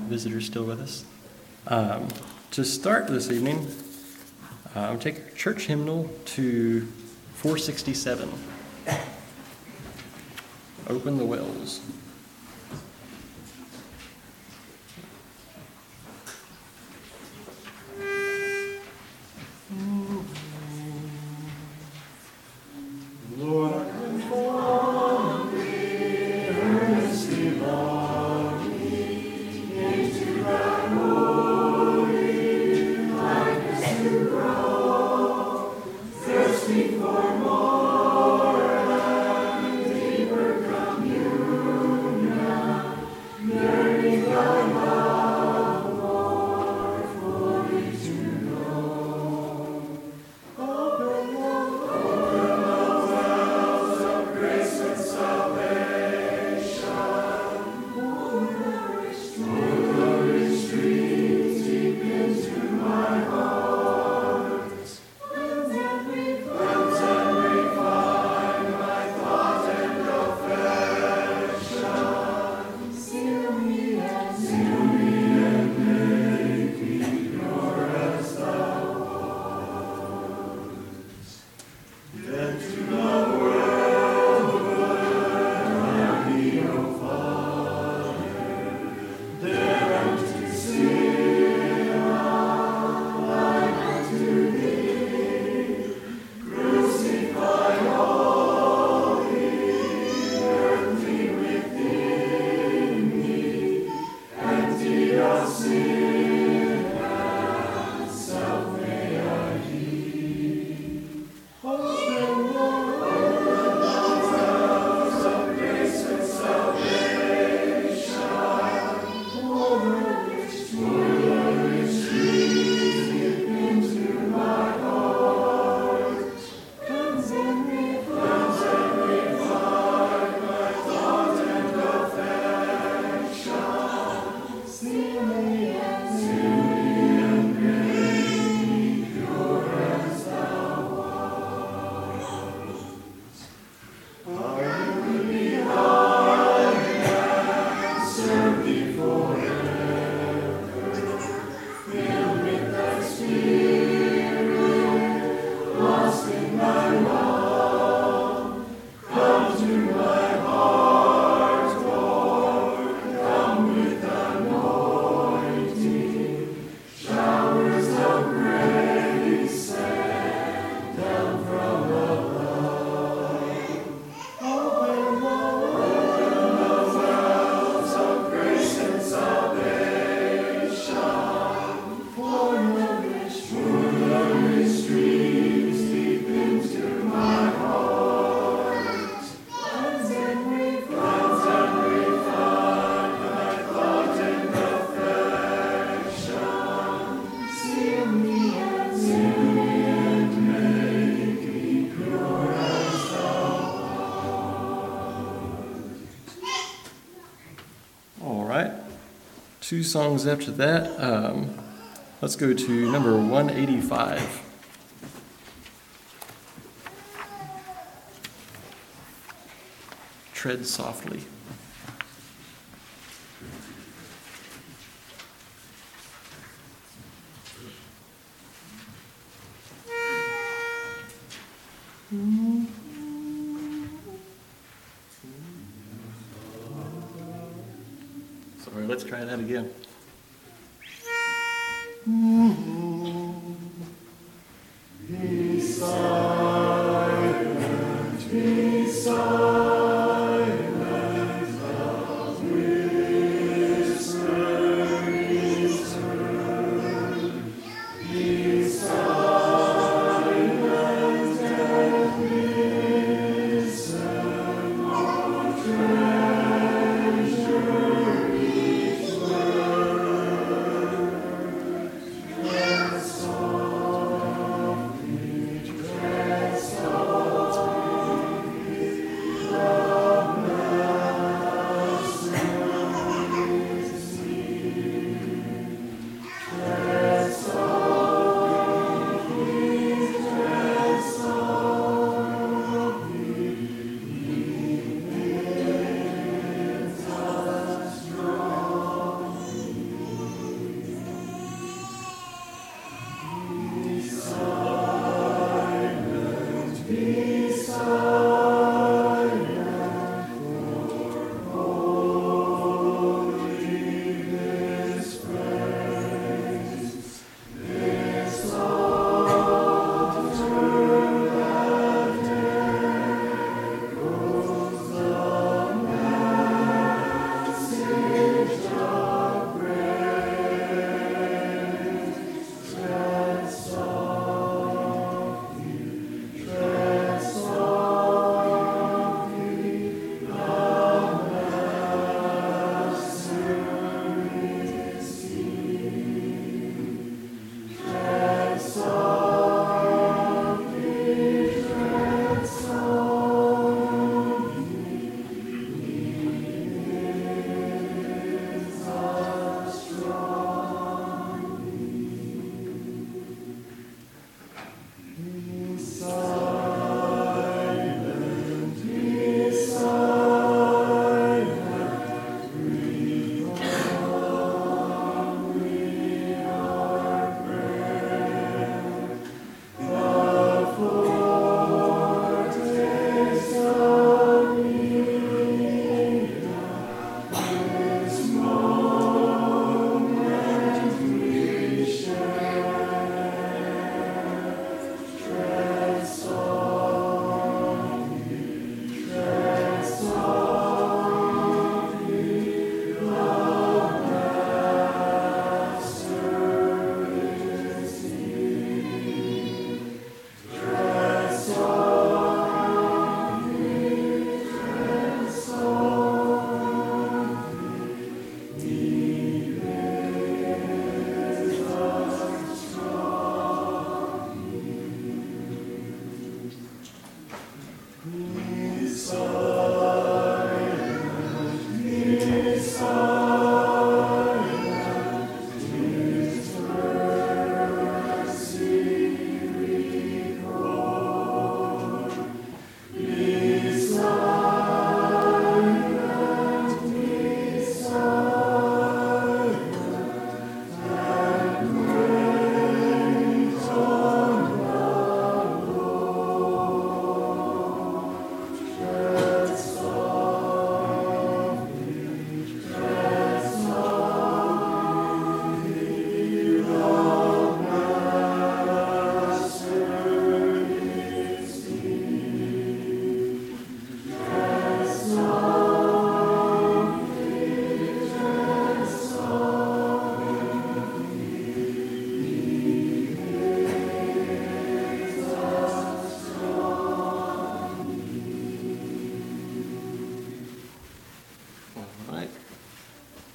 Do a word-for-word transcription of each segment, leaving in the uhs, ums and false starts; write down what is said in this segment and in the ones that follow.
visitors still with us. Um, to start this evening, uh, take our church hymnal to four sixty-seven. Open the wells. Two songs after that, um, let's go to number one eighty-five. Tread Softly. Sorry, let's try that again. Be silent, be silent, as whisper return. Be silent and listen, our treasure each word.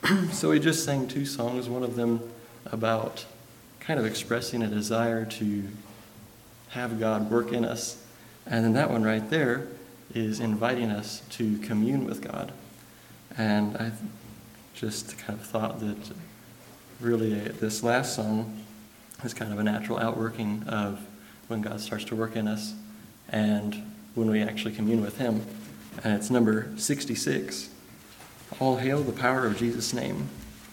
So we just sang two songs, one of them about kind of expressing a desire to have God work in us. And then that one right there is inviting us to commune with God. And I just kind of thought that really this last song is kind of a natural outworking of when God starts to work in us and when we actually commune with him. And it's number sixty-six, All Hail the Power of Jesus' Name.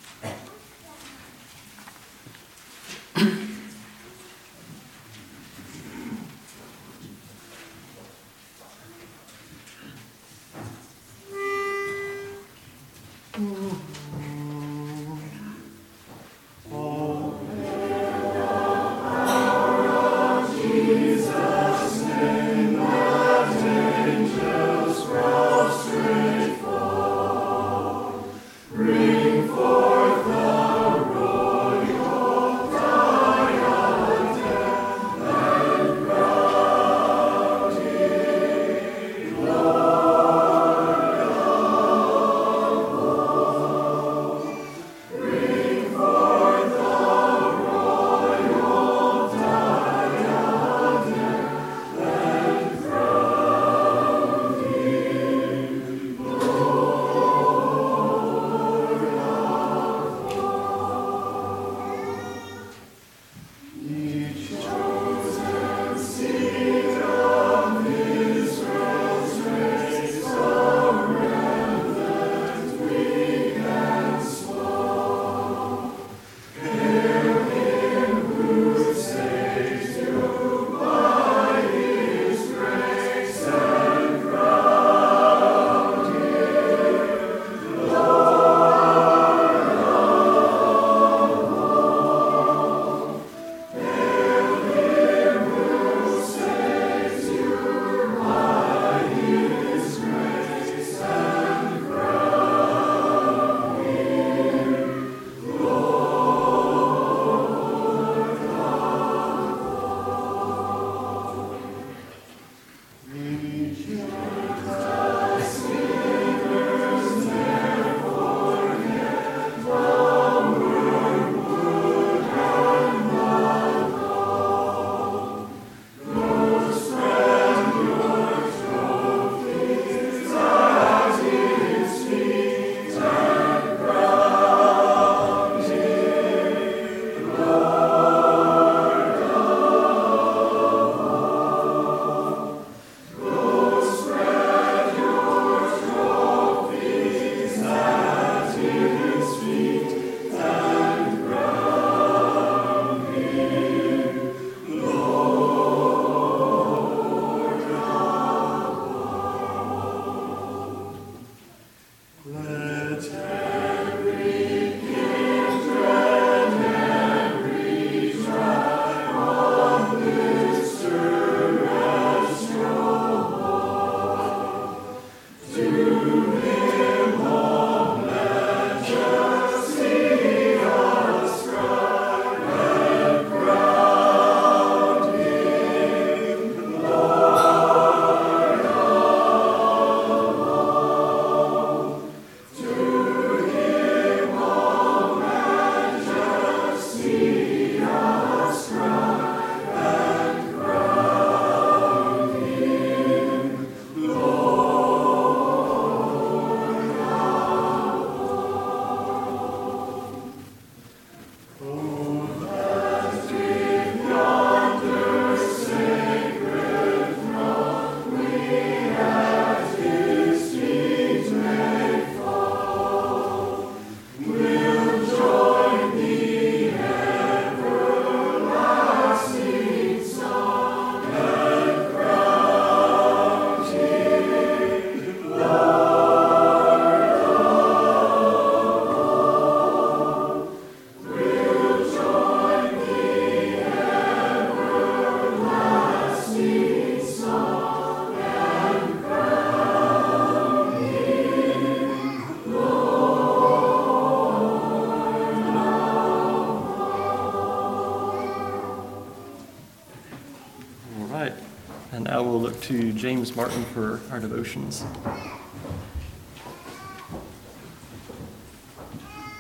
And now we'll look to James Martin for our devotions.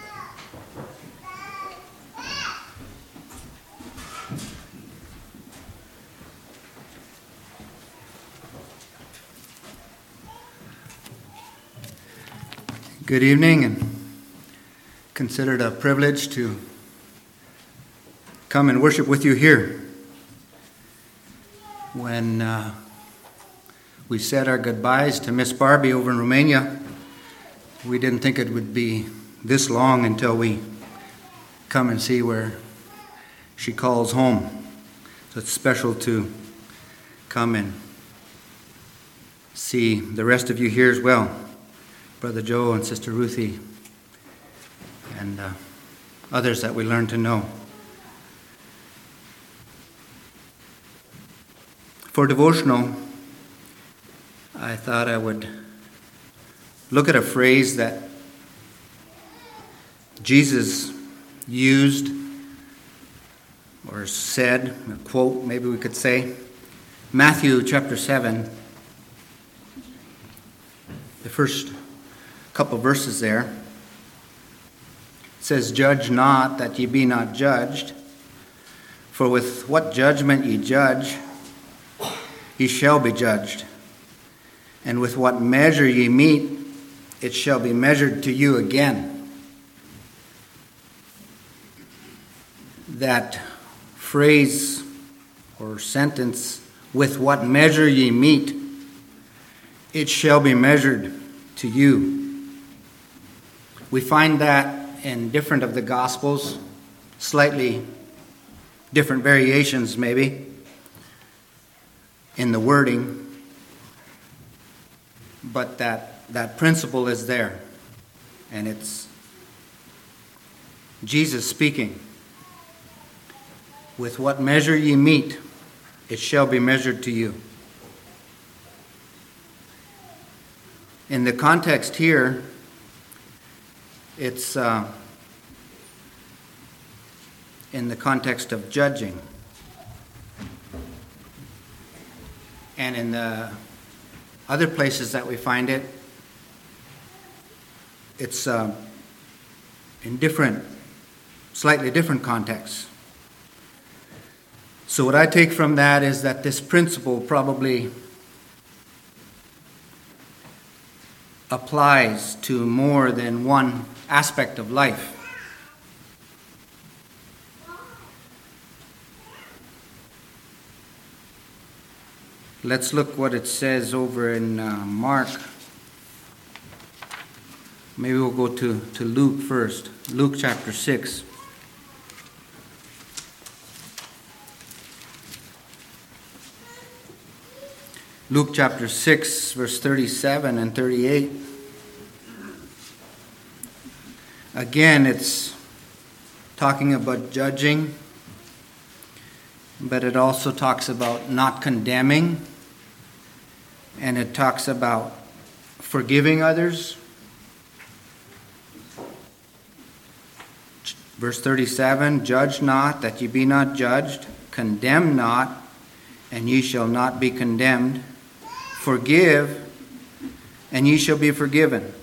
Good evening, and consider it a privilege to come and worship with you here. When uh, we said our goodbyes to Miss Barbie over in Romania, we didn't think it would be this long until we come and see where she calls home. So it's special to come and see the rest of you here as well. Brother Joe and Sister Ruthie and uh, others that we learn to know. For devotional, I thought I would look at a phrase that Jesus used or said, a quote maybe we could say. Matthew chapter seven, the first couple verses there. It says, "Judge not, that ye be not judged. For with what judgment ye judge, ye shall be judged. And with what measure ye meet, it shall be measured to you again." That phrase or sentence, "with what measure ye meet, it shall be measured to you." We find that in different of the Gospels, slightly different variations maybe in the wording, but that, that principle is there, and it's Jesus speaking. With what measure ye meet, it shall be measured to you. In the context here, it's uh, in the context of judging. And in the other places that we find it, it's uh, in different, slightly different contexts. So what I take from that is that this principle probably applies to more than one aspect of life. Let's look what it says over in uh, Mark. Maybe we'll go to, to Luke first. Luke chapter six. Luke chapter six, verse thirty-seven and thirty-eight. Again, it's talking about judging, but it also talks about not condemning, and it talks about forgiving others. Verse thirty-seven, "Judge not, that ye be not judged. Condemn not, and ye shall not be condemned. Forgive, and ye shall be forgiven.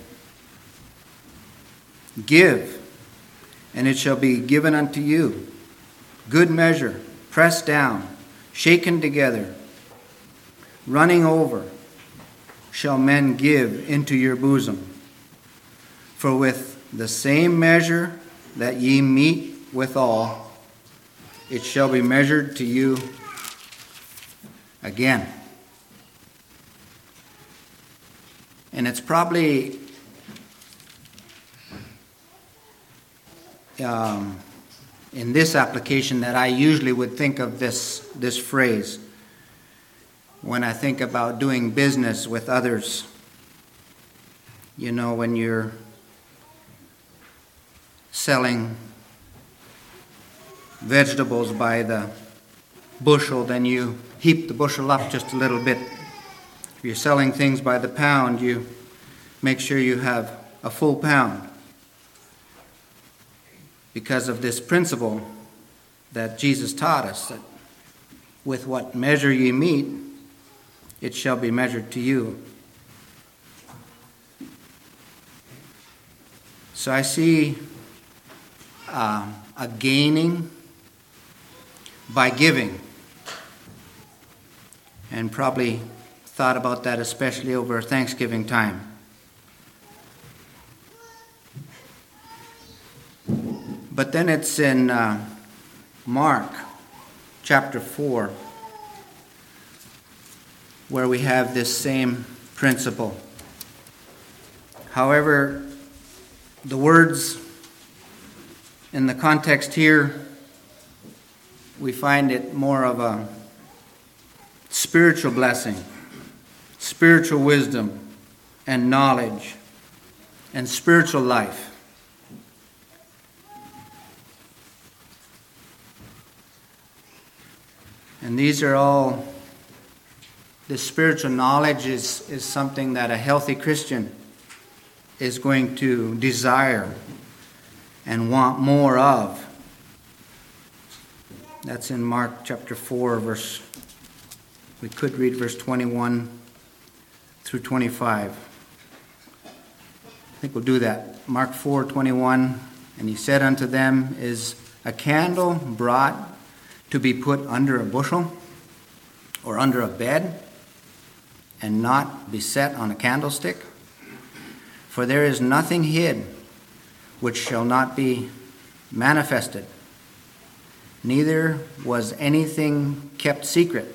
Give, and it shall be given unto you. Good measure, pressed down, shaken together, running over, shall men give into your bosom. For with the same measure that ye meet withal, it shall be measured to you again." And it's probably um, in this application that I usually would think of this, this phrase when I think about doing business with others. You know, when you're selling vegetables by the bushel, then you heap the bushel up just a little bit. If you're selling things by the pound, you make sure you have a full pound. Because of this principle that Jesus taught us, that with what measure ye meet, it shall be measured to you. So I see uh, a gaining by giving, and probably thought about that especially over Thanksgiving time. But then it's in uh, Mark chapter four where we have this same principle. However, the words in the context here, we find it more of a spiritual blessing, spiritual wisdom and knowledge and spiritual life. And these are all, this spiritual knowledge is, is something that a healthy Christian is going to desire and want more of. That's in Mark chapter four, verse, we could read verse twenty-one through twenty-five. I think we'll do that. Mark four, twenty-one, and he said unto them, Is a candle brought to be put under a bushel or under a bed and not be set on a candlestick? For there is nothing hid which shall not be manifested, neither was anything kept secret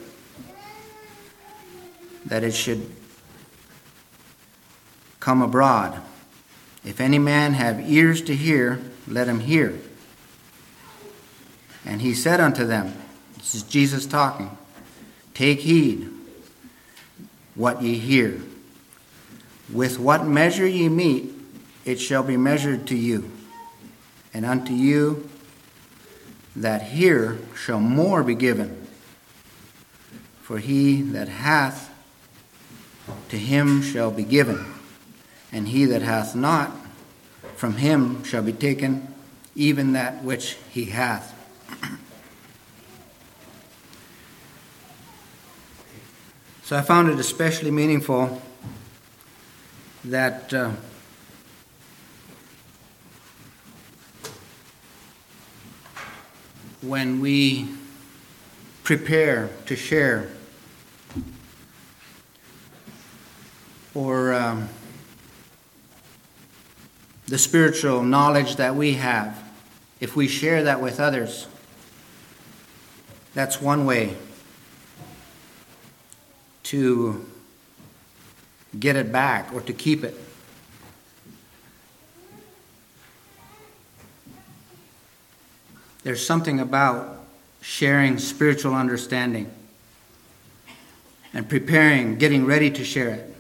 that it should come abroad. If any man have ears to hear, let him hear. And he said unto them, this is Jesus talking, Take heed what ye hear. With what measure ye meet, it shall be measured to you. And unto you that hear shall more be given. For he that hath, to him shall be given. And he that hath not, from him shall be taken even that which he hath. So I found it especially meaningful that uh, when we prepare to share or um, the spiritual knowledge that we have, if we share that with others, that's one way to get it back or to keep it. There's something about sharing spiritual understanding and preparing, getting ready to share it.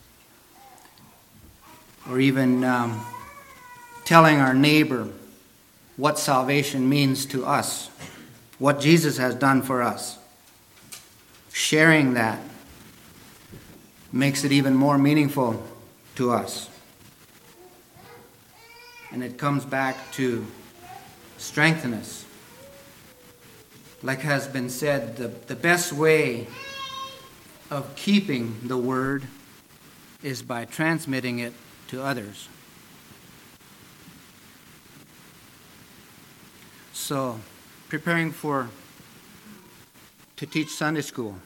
Or even um, telling our neighbor what salvation means to us, what Jesus has done for us. Sharing that makes it even more meaningful to us. And it comes back to strengthen us. Like has been said, the, the best way of keeping the word is by transmitting it to others. So, preparing for to teach Sunday school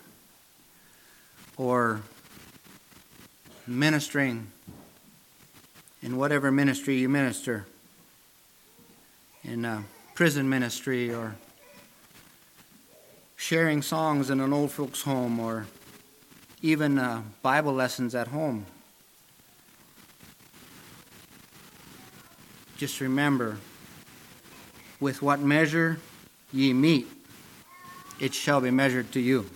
or ministering in whatever ministry you minister, in a prison ministry or sharing songs in an old folks' home or even uh, Bible lessons at home. Just remember, with what measure ye meet, it shall be measured to you.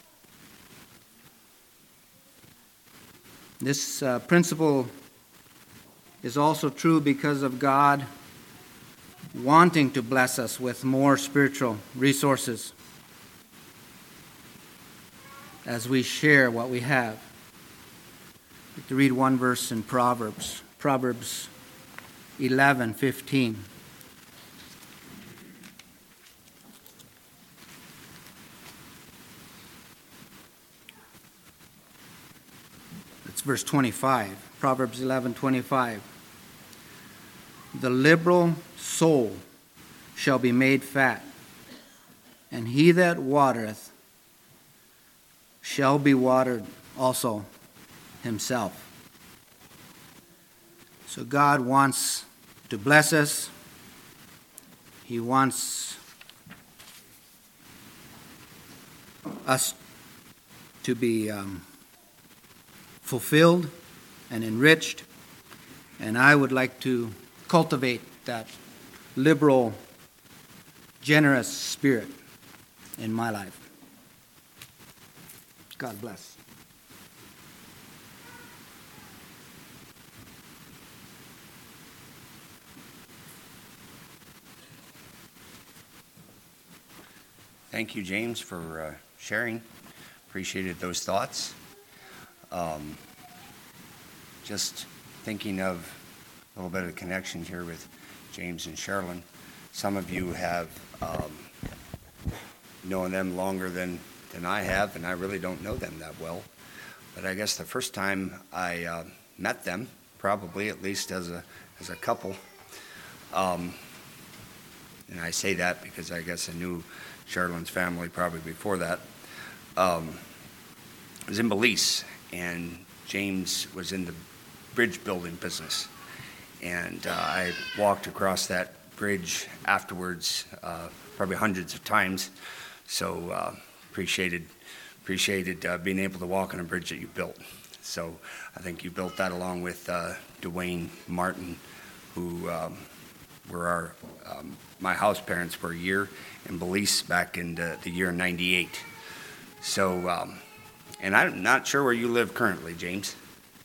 This uh, principle is also true because of God wanting to bless us with more spiritual resources as we share what we have. I'd like to read one verse in Proverbs, Proverbs eleven fifteen. It's verse twenty-five, Proverbs eleven twenty-five. The liberal soul shall be made fat, and he that watereth shall be watered also himself. So God wants to bless us He wants us to be um, fulfilled and enriched, and I would like to cultivate that liberal, generous spirit in my life. God bless. Thank you, James, for uh, sharing. Appreciated those thoughts. Um, just thinking of a little bit of a connection here with James and Sherilyn. Some of you have um, known them longer than, than I have, and I really don't know them that well. But I guess the first time I uh, met them, probably at least as a as a couple, um, and I say that because I guess I knew Sherilyn's family probably before that, um, was in Belize, and James was in the bridge building business. And uh, I walked across that bridge afterwards, uh, probably hundreds of times. So uh, appreciated appreciated uh, being able to walk on a bridge that you built. So I think you built that along with uh, Dwayne Martin, who um, were our um, my house parents for a year in Belize back in the, the year ninety-eight. So, um, and I'm not sure where you live currently, James.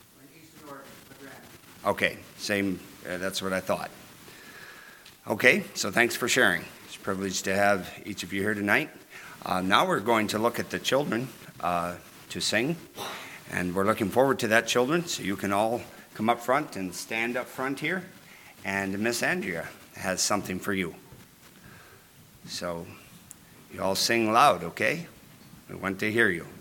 Okay, same, uh, that's what I thought. Okay, so thanks for sharing. It's a privilege to have each of you here tonight. Uh, now we're going to look at the children uh, to sing, and we're looking forward to that, children, so you can all come up front and stand up front here, and Miss Andrea has something for you. So you all sing loud, okay? We want to hear you.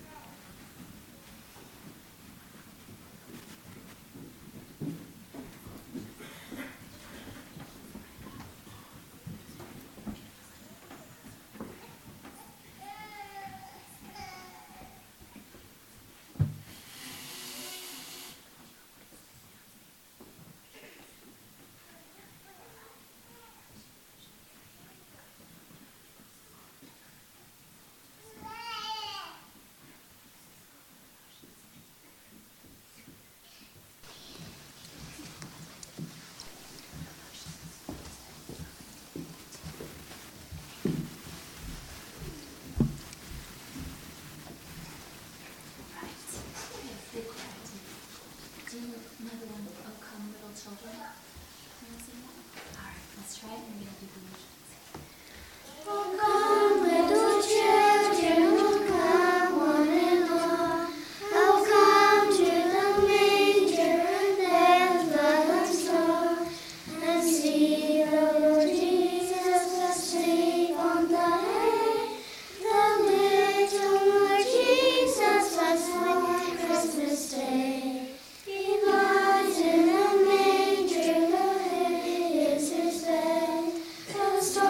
Stars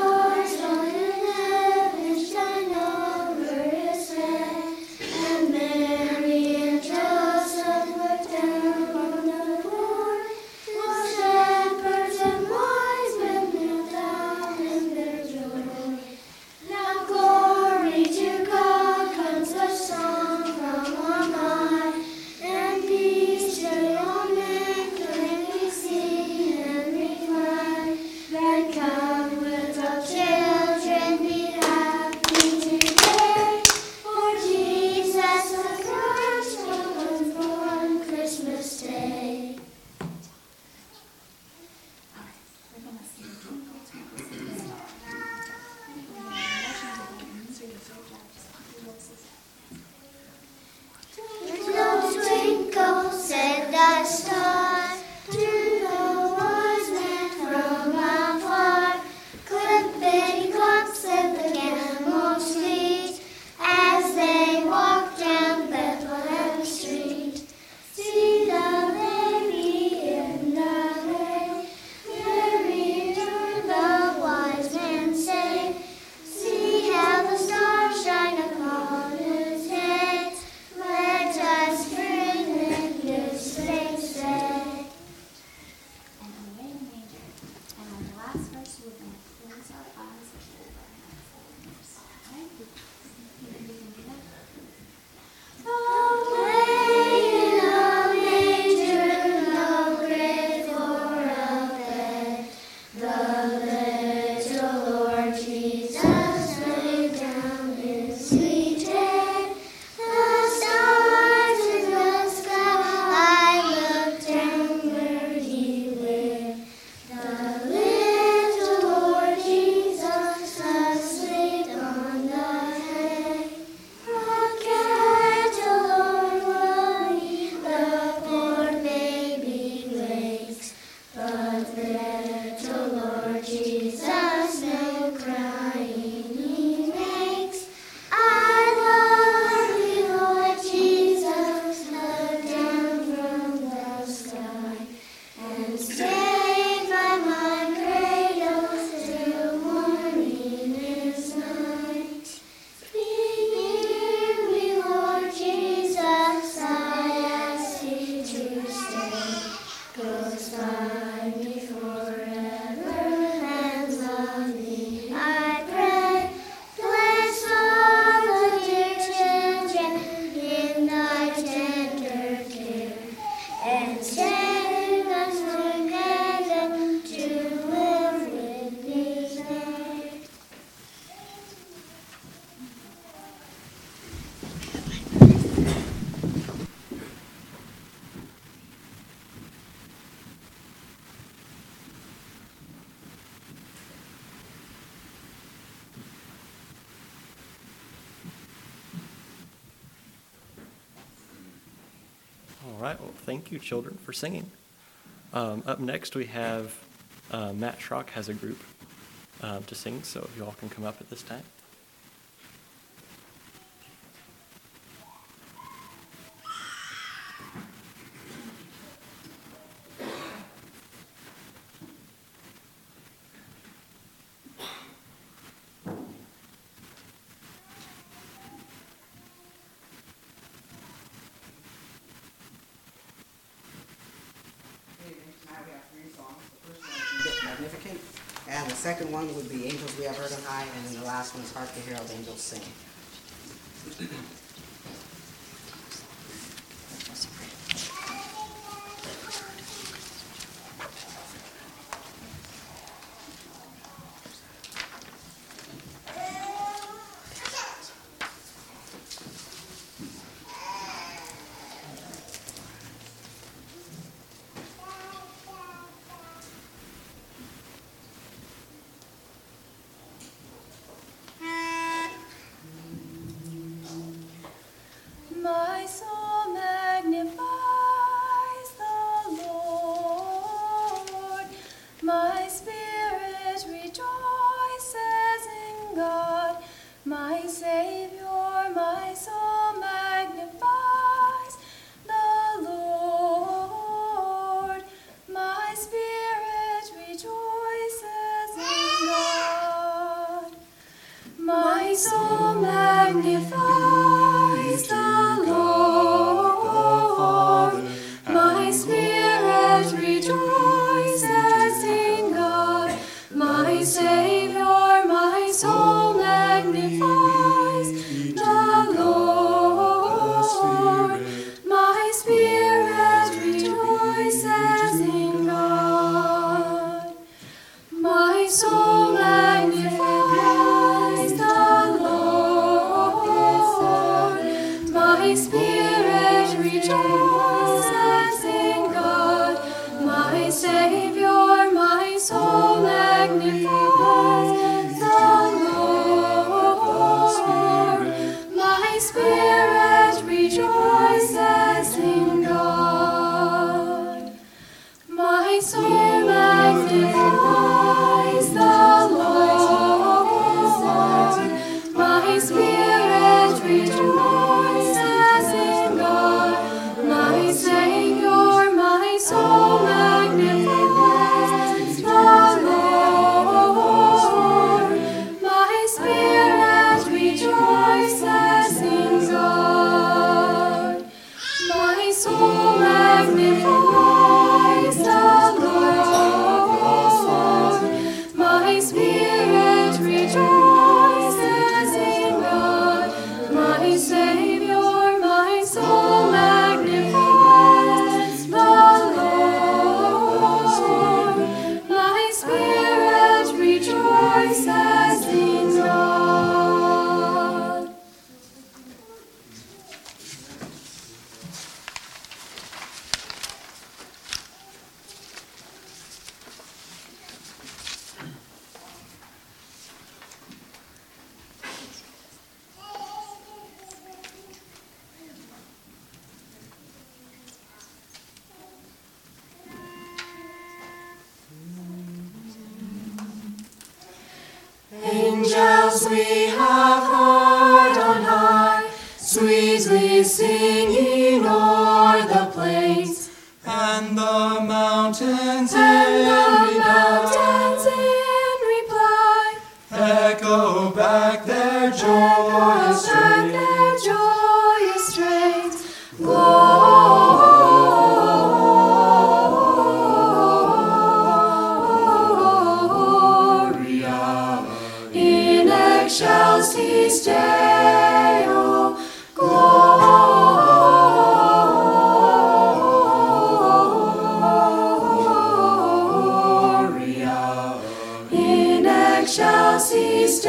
right, well, thank you, children, for singing. Um, up next, we have uh, Matt Schrock has a group um, to sing, so if you all can come up at this time. Magnificent. And the second one would be Angels We Have Heard on High, and then the last one is Hark the Herald Angels Sing. My soul magnifies the Lord. My spirit rejoices in God, my Savior. My soul magnifies the Lord. My spirit rejoices in God. My soul magnifies the Lord. My spirit rejoices in God, my Savior. My soul magnifies the Lord. My spirit rejoices in God. My soul magnifies the Lord. My spirit rejoices in God, my Savior. My soul magnifies the Lord. My spirit rejoices in God. My soul magnifies the Lord. My spirit rejoices in God, my Savior. My soul magnifies the Lord. My spirit rejoices in God. My soul magnifies the Lord. My spirit rejoices in God, my Savior. My soul magnifies the Lord. My spirit rejoices in God. Angels we have heard on high, sweetly singing o'er the plains, And the mountains and in the reply mountains in reply echo back their echo joyous back strain. their joyous strains. Gloria in excelsis Deo. Gloria in excelsis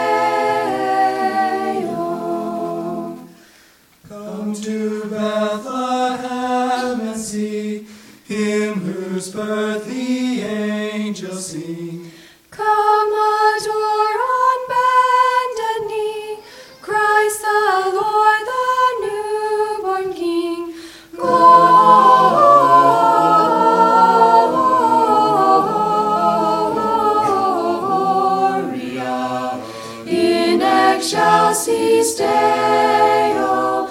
Deo. Come to Bethlehem and see him whose birth the angels sing. Come adore on bended knee, Christ the Lord, the newborn King. Glory excelsis Deo,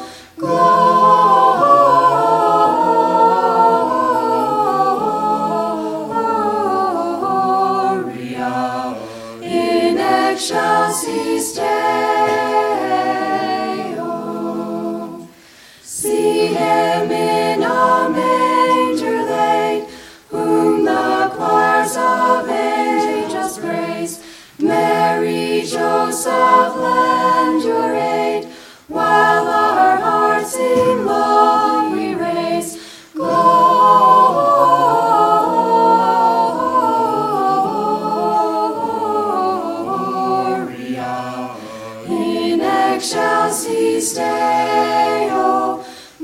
Gloria in excelsis Deo. See him in a manger laid, whom the choirs of angels praise. Mary, Joseph, lend your aid, while our hearts in love we raise. Gloria in excelsis Deo,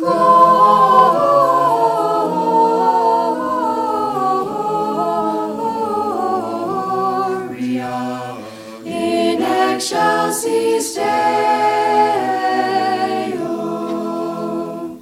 Gloria in excelsis Deo.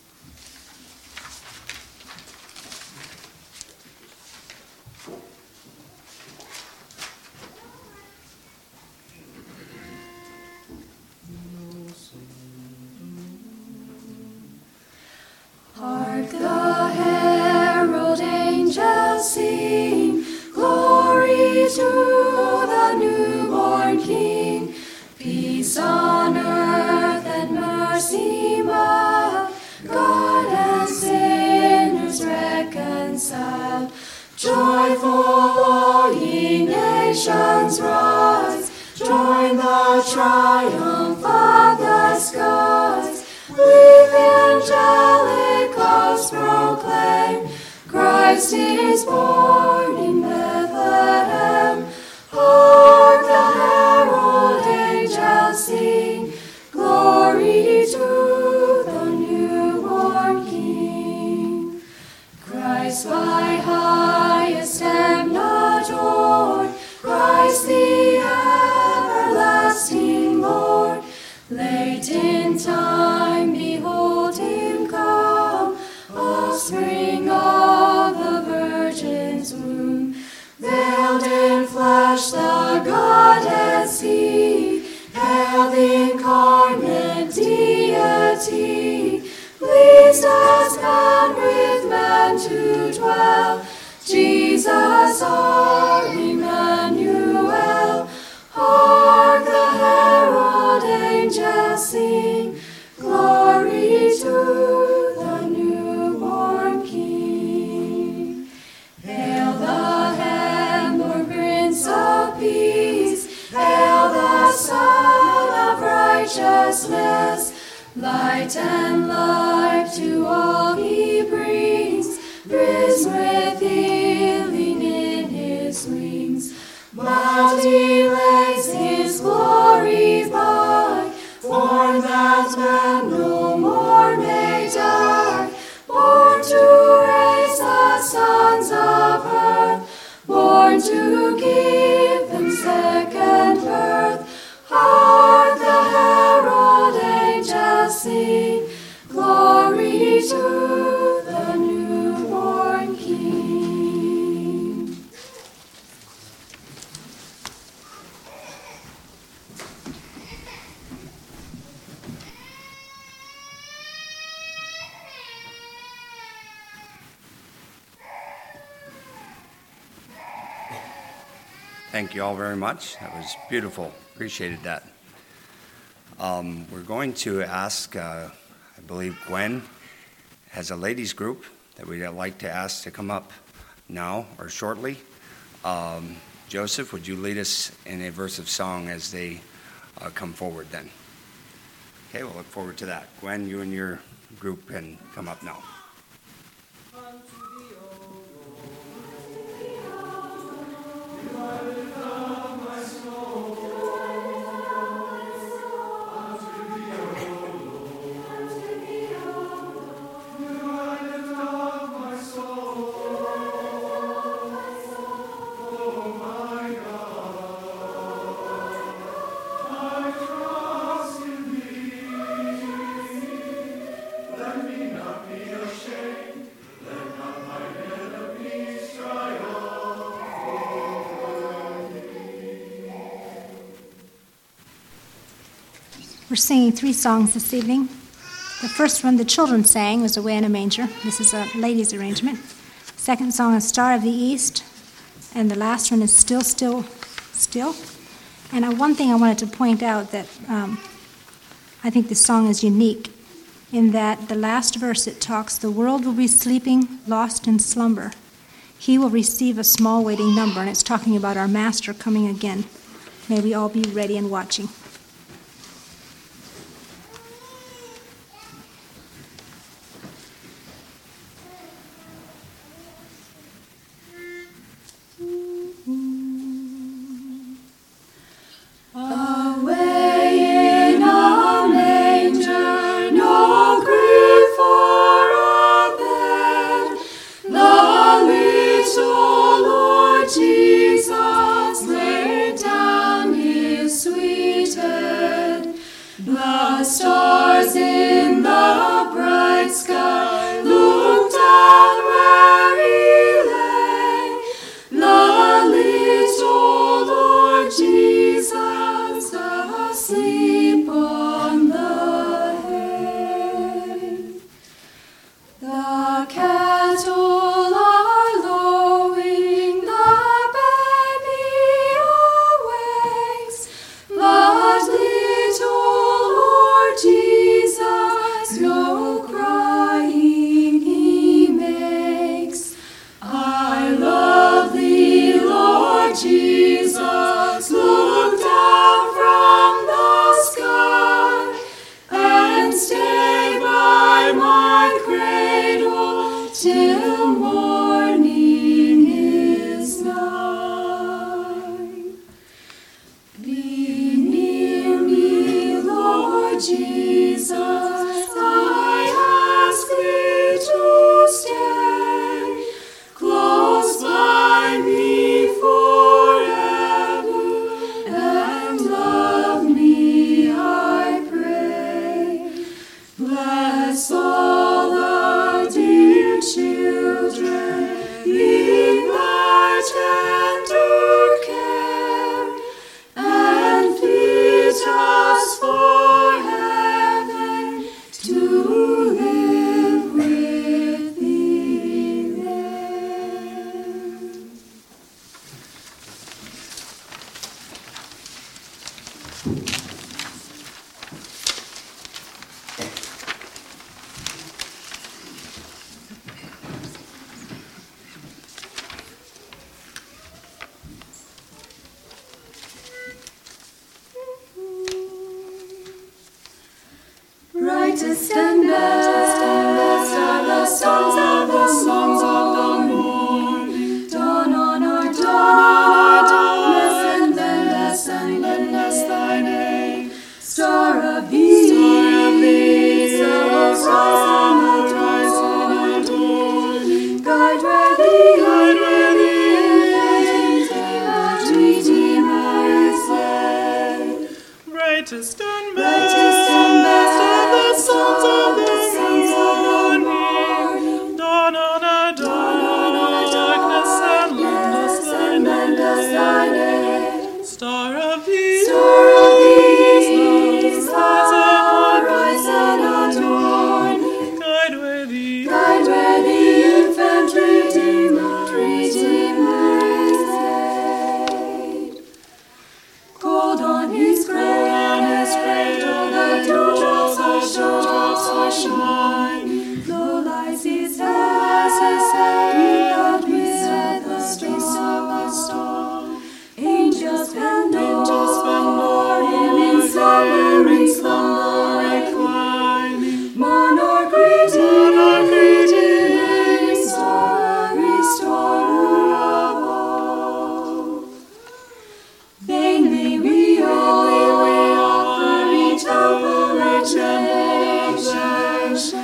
Hark the herald angels sing, glory to the newborn King. Peace on earth and mercy mild, God and sinners reconciled. Joyful all ye nations rise, join the triumph of the skies. With angelic hosts proclaim, Christ is born in Bethlehem. Hark the herald angels sing, glory to the newborn King. Christ by highest heaven adored, Christ the everlasting Lord. Late in time, behold him come, offspring of the Virgin's womb. Veiled in flesh, the Godhead see, hail the incarnate deity. Pleased as man with man to dwell, Jesus our Emmanuel. Hark the herald angels sing, glory to the newborn King. Hail the heavenly Prince of Peace, hail the Son of Righteousness. Light and life to all he brings, risen with healing in his wings. Mild he lays his glory by, born that man no more may die. Born to raise the sons of earth, born to give them second birth. Hark the herald angels sing, glory to the newborn King. Thank you all very much. That was beautiful. Appreciated that. Um, we're going to ask, uh, I believe Gwen has a ladies group that we'd like to ask to come up now or shortly. Um, Joseph, would you lead us in a verse of song as they uh, come forward then? Okay, we'll look forward to that. Gwen, you and your group can come up now. Let me not be ashamed. We're singing three songs this evening. The first one the children sang was Away in a Manger. This is a ladies' arrangement. Second song is Star of the East. And the last one is Still, Still, Still. And uh, one thing I wanted to point out that um, I think this song is unique in that the last verse it talks, the world will be sleeping, lost in slumber. He will receive a small waiting number, and it's talking about our Master coming again. May we all be ready and watching. Away in a manger, no grief for a bed, the little Lord Jesus laid down his sweet head. The stars in the bright sky looked down where he lay, the little Lord Jesus asleep on the hay. The cattle are lowing, the baby awakes, but little Lord Jesus no crying he makes. I love thee, Lord Jesus, look down from the sky and stay by my cradle till morning is nigh. Be near me, Lord Jesus, I ask thee to stay close by me forever and love me, I pray. Bless all the dear children in thy tender care, and fit us for heaven to live with thee there. Brightest and best are the songs of the songs of the morning. Dawn on our dawn, darkness and endless and endless thy name. Star of thee, star of thee, so rise and adorn. Guide where thee, guide where thee, and Redeemer is laid. Brightest and Brightest and best are the songs of the songs of the morning. dawn on our dawn, darkness and endless And endless thy name. Star of thee, Star of these, rise and adorn. guide where thee, Guide where the infant Redeemer, Redeemer is laid. Cold on his cradle, the dewdrops are shining. Low lies his head, his head, with the strings of the storm. Angels bend o'er him in slumbering, slumber reclining. Monarch greeting, restorer, restorer of all. Vainly we all offer each humble rich and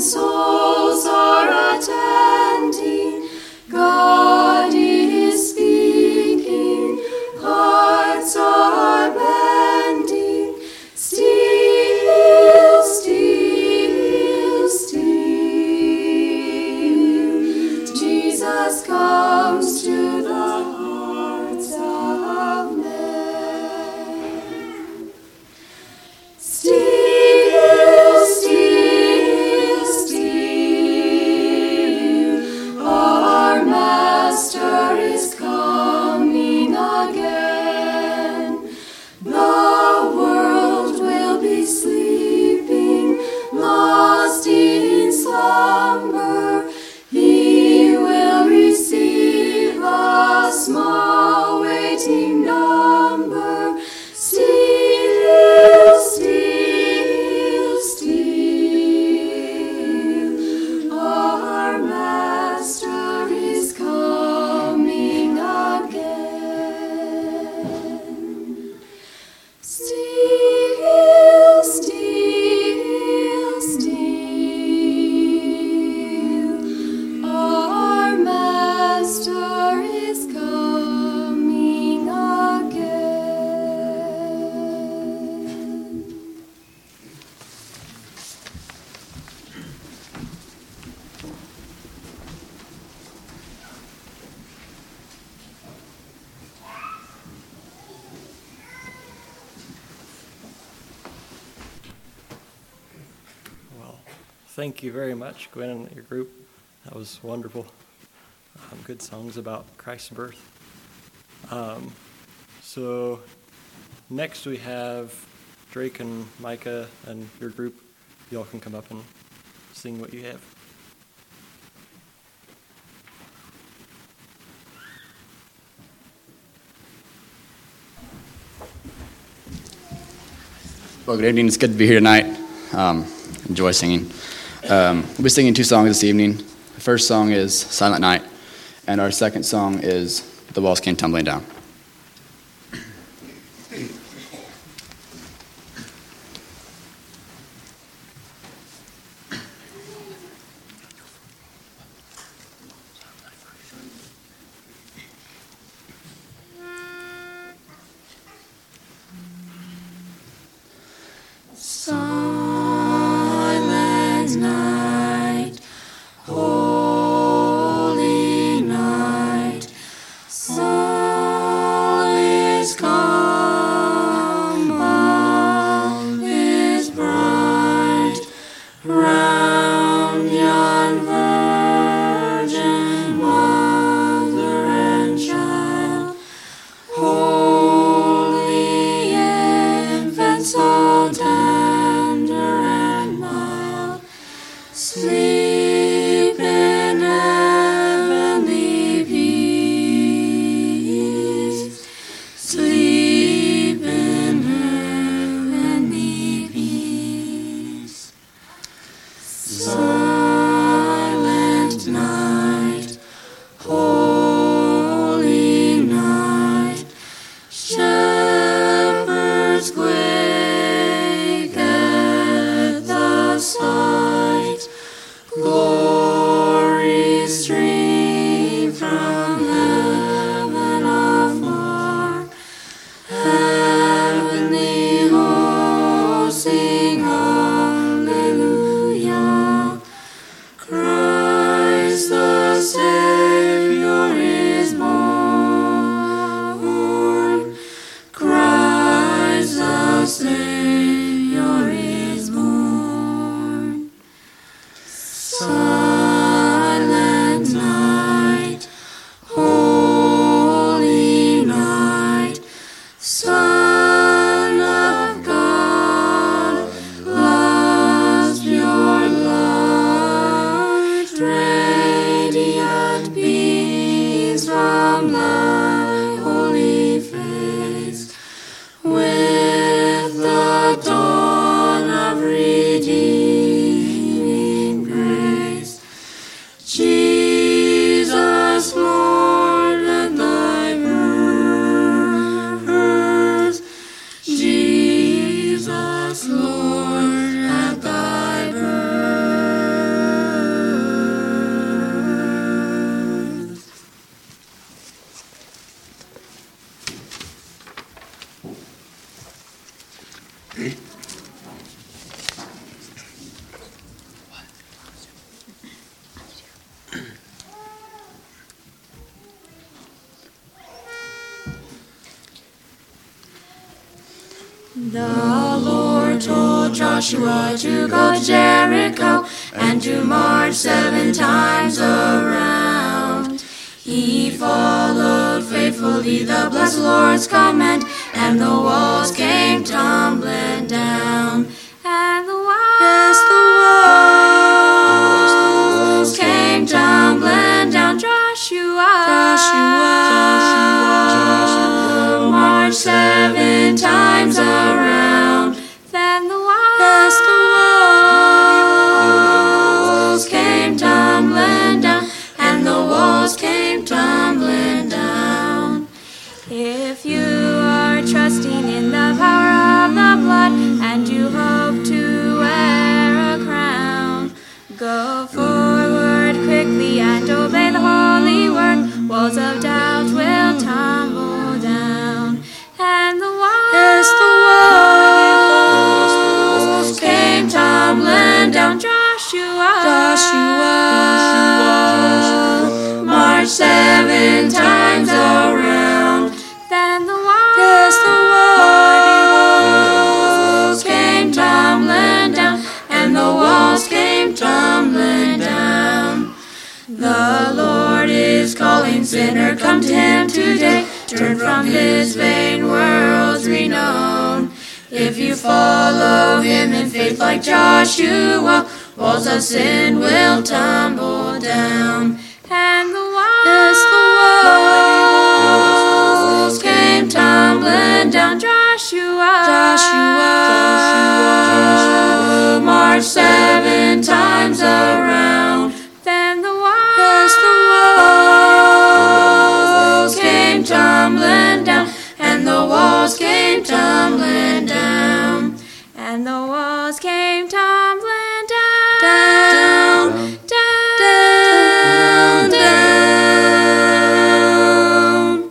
souls are attending. God is speaking, hearts are bending. Still, still, still. Jesus comes to the hearts of men. Still, still, still, our Master is coming again. The world will be sleeping, lost in slumber. He will receive a small waiting number. Still, still, still, our Master is coming again. Still, still, still, our Master is coming again. Well, thank you very much, Gwen and your group. That was wonderful. Um, good songs about Christ's birth. Um, so next we have Drake and Micah and your group. Y'all can come up and sing what you have. Well, good evening. It's good to be here tonight. Um, enjoy singing. Um, we'll be singing two songs this evening. The first song is Silent Night, and our second song is The Walls Came Tumbling Down. Silent night, holy night, silent The Lord told Joshua to go to Jericho and to march seven times around. He followed faithfully the blessed Lord's command, and the walls came tumbling down. And the walls, yes, the walls came tumbling down. Joshua, Joshua, Joshua, marched seven times around. Then the walls, yes, the walls came tumbling down, and the walls came tumbling down. If you are trusting in the power of the blood, and you hope to wear a crown, go forward quickly and obey the holy word. Walls of doubt will tumble down. And the walls, yes, the walls came tumbling down. Joshua, Joshua, Joshua, marched seven times around. Then the walls, yes, the walls came tumbling down, and the walls came tumbling down. The Lord is calling, sinner, come to him today. Turn from this vain world's renown. If you follow him in faith like Joshua, walls of sin will tumble down. And the walls, yes, the walls came tumbling down. Joshua, Joshua, Joshua, marched seven times around. Then the walls, yes, the walls came tumbling down, and the walls came tumbling down, and the walls came tumbling down, down, down, down, down.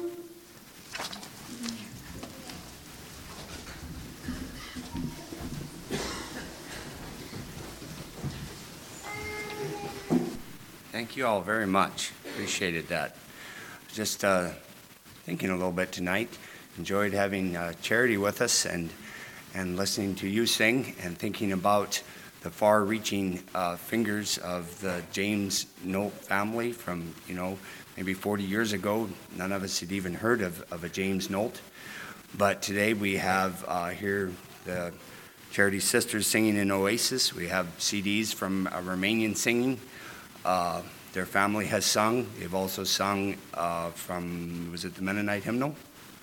Thank you all very much. Appreciated that. Just uh, thinking a little bit tonight. Enjoyed having uh, Charity with us and and listening to you sing and thinking about the far-reaching uh, fingers of the James Nolt family from, you know, maybe forty years ago. None of us had even heard of, of a James Nolt. But today we have uh, here the Charity Sisters singing in Oasis. We have C Ds from uh, Romanian singing. Uh, their family has sung. They've also sung uh, from, was it the Mennonite hymnal?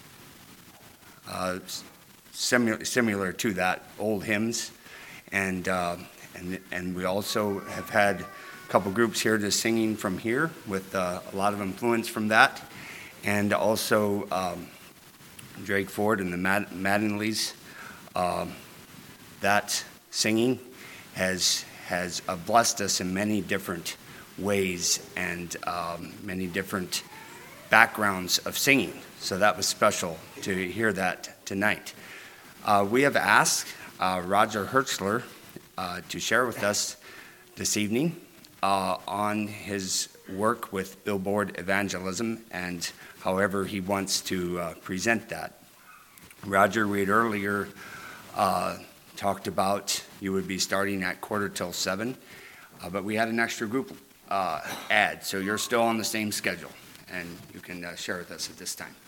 Uh, similar, similar to that, old hymns. And, uh, and, and we also have had a couple groups here just singing from here with uh, a lot of influence from that. And also um, Drake Ford and the Mad- Maddenleys. Um, that singing has, has uh, blessed us in many different ways and um, many different backgrounds of singing. So that was special to hear that tonight. Uh, we have asked uh, Roger Hertzler uh, to share with us this evening uh, on his work with Billboard Evangelism and however he wants to uh, present that. Roger, we had earlier uh, talked about you would be starting at quarter till seven, uh, but we had an extra group Uh, add, so you're still on the same schedule, and you can uh, share with us at this time.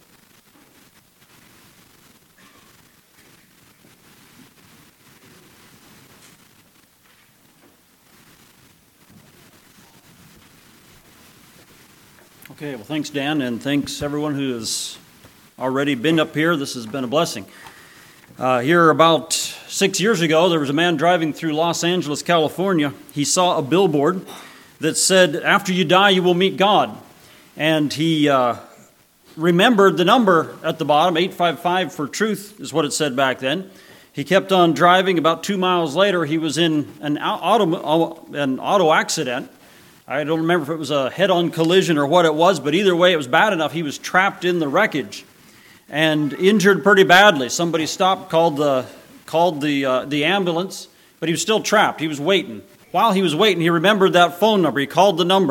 Okay, well, thanks, Dan, and thanks everyone who has already been up here. This has been a blessing. Uh, here about six years ago, there was a man driving through Los Angeles, California. He saw a billboard that said, after you die, you will meet God. And he uh, remembered the number at the bottom, eight five five for truth is what it said back then. He kept on driving. About two miles later, he was in an auto, an auto accident. I don't remember if it was a head-on collision or what it was, but either way, it was bad enough. He was trapped in the wreckage and injured pretty badly. Somebody stopped, called the, called the, uh, the ambulance, but he was still trapped. He was waiting. While he was waiting, he remembered that phone number. He called the number.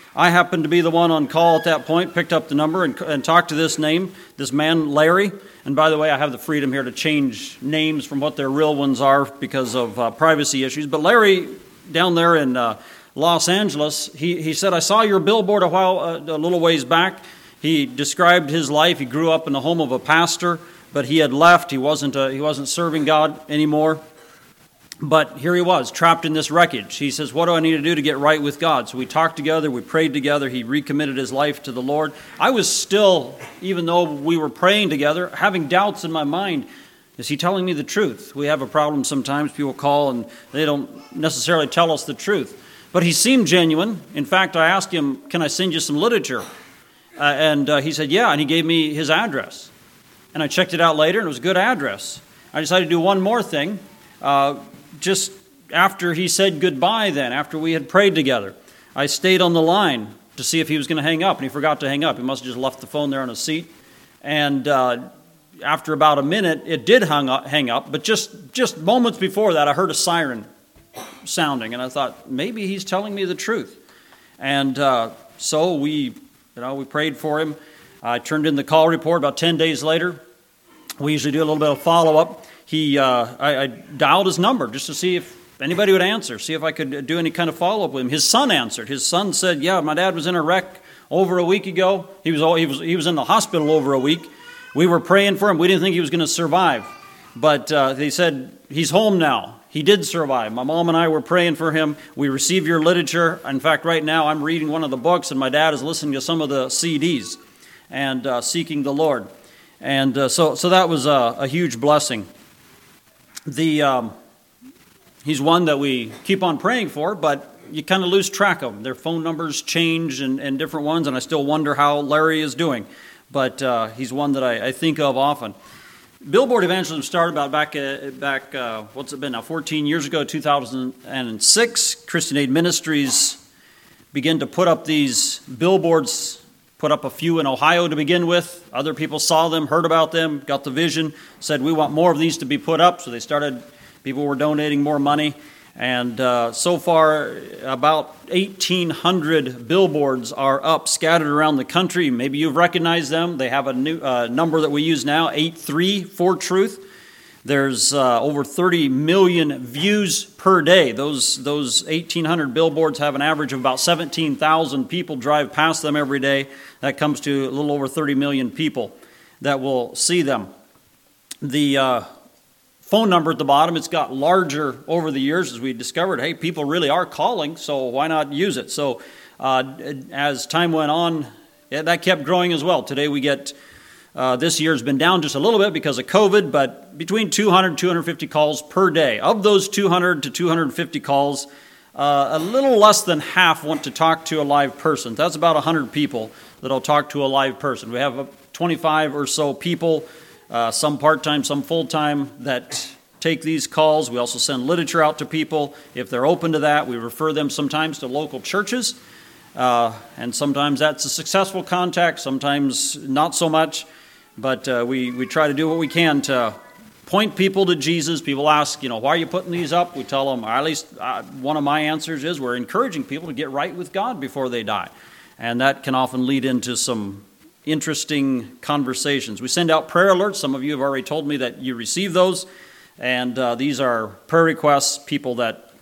I happened to be the one on call at that point, picked up the number and, and talked to this name, this man, Larry. And by the way, I have the freedom here to change names from what their real ones are because of uh, privacy issues. But Larry, down there in uh, Los Angeles, he, he said, I saw your billboard a while, uh, a little ways back. He described his life. He grew up in the home of a pastor, but he had left. He wasn't, uh, he wasn't serving God anymore. But here he was, trapped in this wreckage. He says, what do I need to do to get right with God? So we talked together, we prayed together, he recommitted his life to the Lord. I was still, even though we were praying together, having doubts in my mind. Is he telling me the truth? We have a problem sometimes. People call and they don't necessarily tell us the truth. But he seemed genuine. In fact, I asked him, can I send you some literature? Uh, and uh, he said, yeah, and he gave me his address. And I checked it out later, and it was a good address. I decided to do one more thing. Uh, Just after he said goodbye then, after we had prayed together, I stayed on the line to see if he was going to hang up, and he forgot to hang up. He must have just left the phone there on his seat. And uh, after about a minute, it did hang up, hang up, but just, just moments before that, I heard a siren sounding, and I thought, maybe he's telling me the truth. And uh, so we, you know, we prayed for him. I turned in the call report about ten days later. We usually do a little bit of follow-up. He, uh, I, I dialed his number just to see if anybody would answer, see if I could do any kind of follow-up with him. His son answered. His son said, yeah, my dad was in a wreck over a week ago. He was, he was, he was in the hospital over a week. We were praying for him. We didn't think he was going to survive. But uh, they said, he's home now. He did survive. My mom and I were praying for him. We received your literature. In fact, right now I'm reading one of the books, and my dad is listening to some of the C Ds and uh, seeking the Lord. And uh, so, so that was a, a huge blessing. The um, he's one that we keep on praying for, but you kind of lose track of them. Their phone numbers change and, and different ones, and I still wonder how Larry is doing. But uh, he's one that I, I think of often. Billboard evangelism started about back, uh, back uh, what's it been now, fourteen years ago, two thousand six. Christian Aid Ministries began to put up these billboards, put up a few in Ohio to begin with. Other people saw them, heard about them, got the vision, said we want more of these to be put up. So they started, people were donating more money. And uh, so far, about eighteen hundred billboards are up, scattered around the country. Maybe you've recognized them. They have a new uh, number that we use now, eight three for Truth. There's uh, over thirty million views per day. Those those eighteen hundred billboards have an average of about seventeen thousand people drive past them every day. That comes to a little over thirty million people that will see them. The uh, phone number at the bottom, it's got larger over the years as we discovered, hey, people really are calling, so why not use it? So uh, as time went on, yeah, that kept growing as well. Today we get Uh, this year's been down just a little bit because of COVID, but between two hundred and two hundred fifty calls per day. Of those two hundred to two hundred fifty calls, uh, a little less than half want to talk to a live person. That's about one hundred people that will talk to a live person. We have twenty-five or so people, uh, some part-time, some full-time, that take these calls. We also send literature out to people. If they're open to that, we refer them sometimes to local churches. Uh, and sometimes that's a successful contact, sometimes not so much. But uh, we, we try to do what we can to point people to Jesus. People ask, you know, why are you putting these up? We tell them, or at least uh, one of my answers is we're encouraging people to get right with God before they die. And that can often lead into some interesting conversations. We send out prayer alerts. Some of you have already told me that you receive those. And uh, these are prayer requests, people that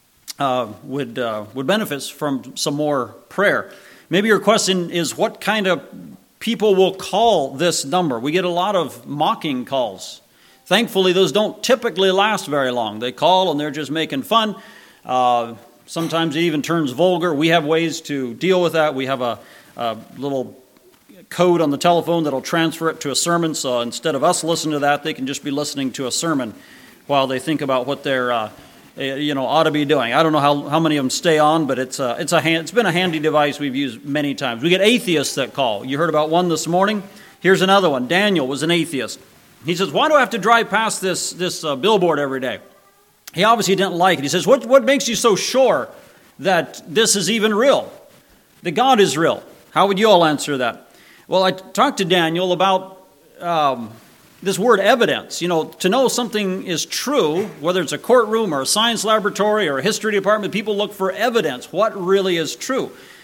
uh, would, uh, would benefit from some more prayer. Maybe your question is, what kind of people will call this number? We get a lot of mocking calls. Thankfully, those don't typically last very long. They call and they're just making fun. Uh, sometimes it even turns vulgar. We have ways to deal with that. We have a, a little code on the telephone that'll transfer it to a sermon. So instead of us listening to that, they can just be listening to a sermon while they think about what they're uh, you know, ought to be doing. I don't know how, how many of them stay on, but it's a, it's a hand, it's been a handy device we've used many times. We get atheists that call. You heard about one this morning. Here's another one. Daniel was an atheist. He says, why do I have to drive past this, this uh, billboard every day? He obviously didn't like it. He says, what, what makes you so sure that this is even real, that God is real? How would you all answer that? Well, I talked to Daniel about Um, this word evidence. You know, to know something is true, whether it's a courtroom or a science laboratory or a history department, people look for evidence. What really is true?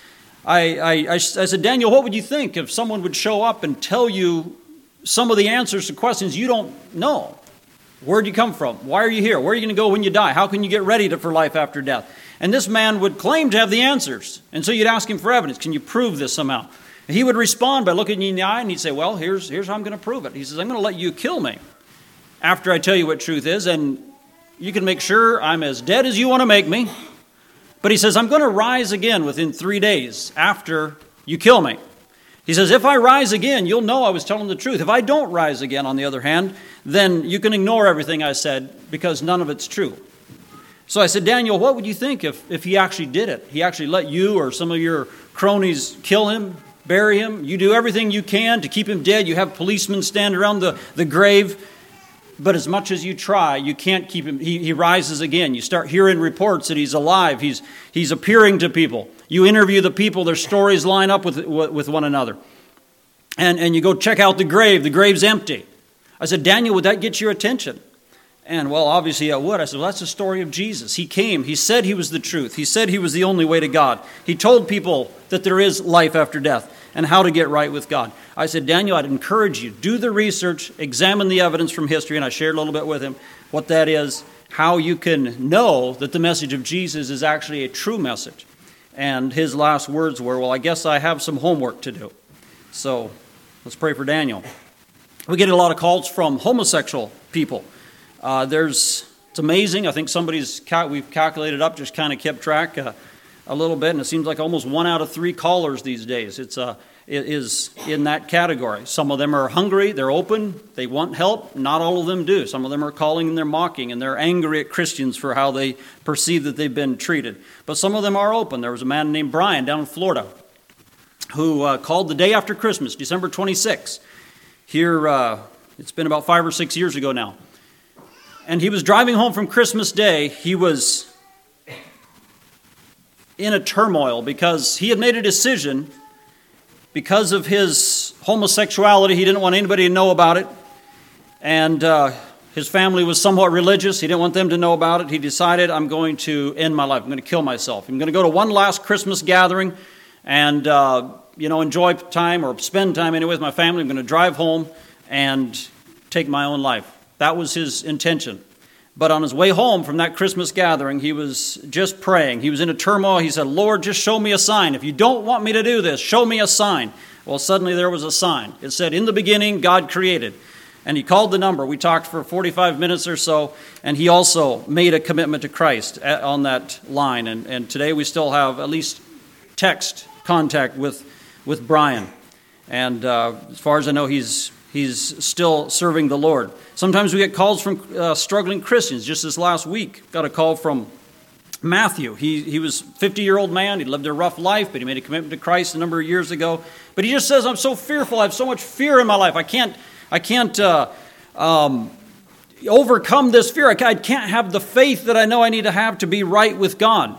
I, I, I, I said, Daniel, what would you think if someone would show up and tell you some of the answers to questions you don't know? Where'd you come from? Why are you here? Where are you going to go when you die? How can you get ready to, for life after death? And this man would claim to have the answers. And so you'd ask him for evidence. Can you prove this somehow? And he would respond by looking you in the eye, and he'd say, well, here's, here's how I'm going to prove it. He says, I'm going to let you kill me after I tell you what truth is, and you can make sure I'm as dead as you want to make me. But he says, I'm going to rise again within three days after you kill me. He says, if I rise again, you'll know I was telling the truth. If I don't rise again, on the other hand, then you can ignore everything I said because none of it's true. So I said, Daniel, what would you think if, if he actually did it? He actually let you or some of your cronies kill him, bury him. You do everything you can to keep him dead. You have policemen stand around the, the grave. But as much as you try, you can't keep him. He, he rises again. You start hearing reports that he's alive. He's, he's appearing to people. You interview the people. Their stories line up with, with one another. And, and you go check out the grave. The grave's empty. I said, Daniel, would that get your attention? And, well, obviously it would. I said, well, that's the story of Jesus. He came. He said he was the truth. He said he was the only way to God. He told people that there is life after death and how to get right with God. I said, Daniel, I'd encourage you, do the research, examine the evidence from history, and I shared a little bit with him what that is, how you can know that the message of Jesus is actually a true message. And his last words were, well, I guess I have some homework to do. So let's pray for Daniel. We get a lot of calls from homosexual people. Uh, there's, it's amazing. I think somebody's, we've calculated up, just kind of kept track uh, a little bit, and it seems like almost one out of three callers these days it's uh, it is in that category. Some of them are hungry, they're open, they want help. Not all of them do. Some of them are calling and they're mocking, and they're angry at Christians for how they perceive that they've been treated. But some of them are open. There was a man named Brian down in Florida who uh, called the day after Christmas, December twenty-sixth. Here, uh, it's been about five or six years ago now. And he was driving home from Christmas Day. He was in a turmoil because he had made a decision because of his homosexuality. He didn't want anybody to know about it. And uh, his family was somewhat religious. He didn't want them to know about it. He decided, I'm going to end my life. I'm going to kill myself. I'm going to go to one last Christmas gathering and, uh, you know, enjoy time or spend time anyway with my family. I'm going to drive home and take my own life. That was his intention. But on his way home from that Christmas gathering, he was just praying. He was in a turmoil. He said, Lord, just show me a sign. If you don't want me to do this, show me a sign. Well, suddenly there was a sign. It said, in the beginning, God created. And he called the number. We talked for forty-five minutes or so, and he also made a commitment to Christ on that line. And, and today we still have at least text contact with, with Brian. And uh, as far as I know, he's He's still serving the Lord. Sometimes we get calls from uh, struggling Christians. Just this last week, got a call from Matthew. He he was a fifty-year-old man. He lived a rough life, but he made a commitment to Christ a number of years ago. But he just says, I'm so fearful. I have so much fear in my life. I can't, I can't uh, um, overcome this fear. I can't have the faith that I know I need to have to be right with God.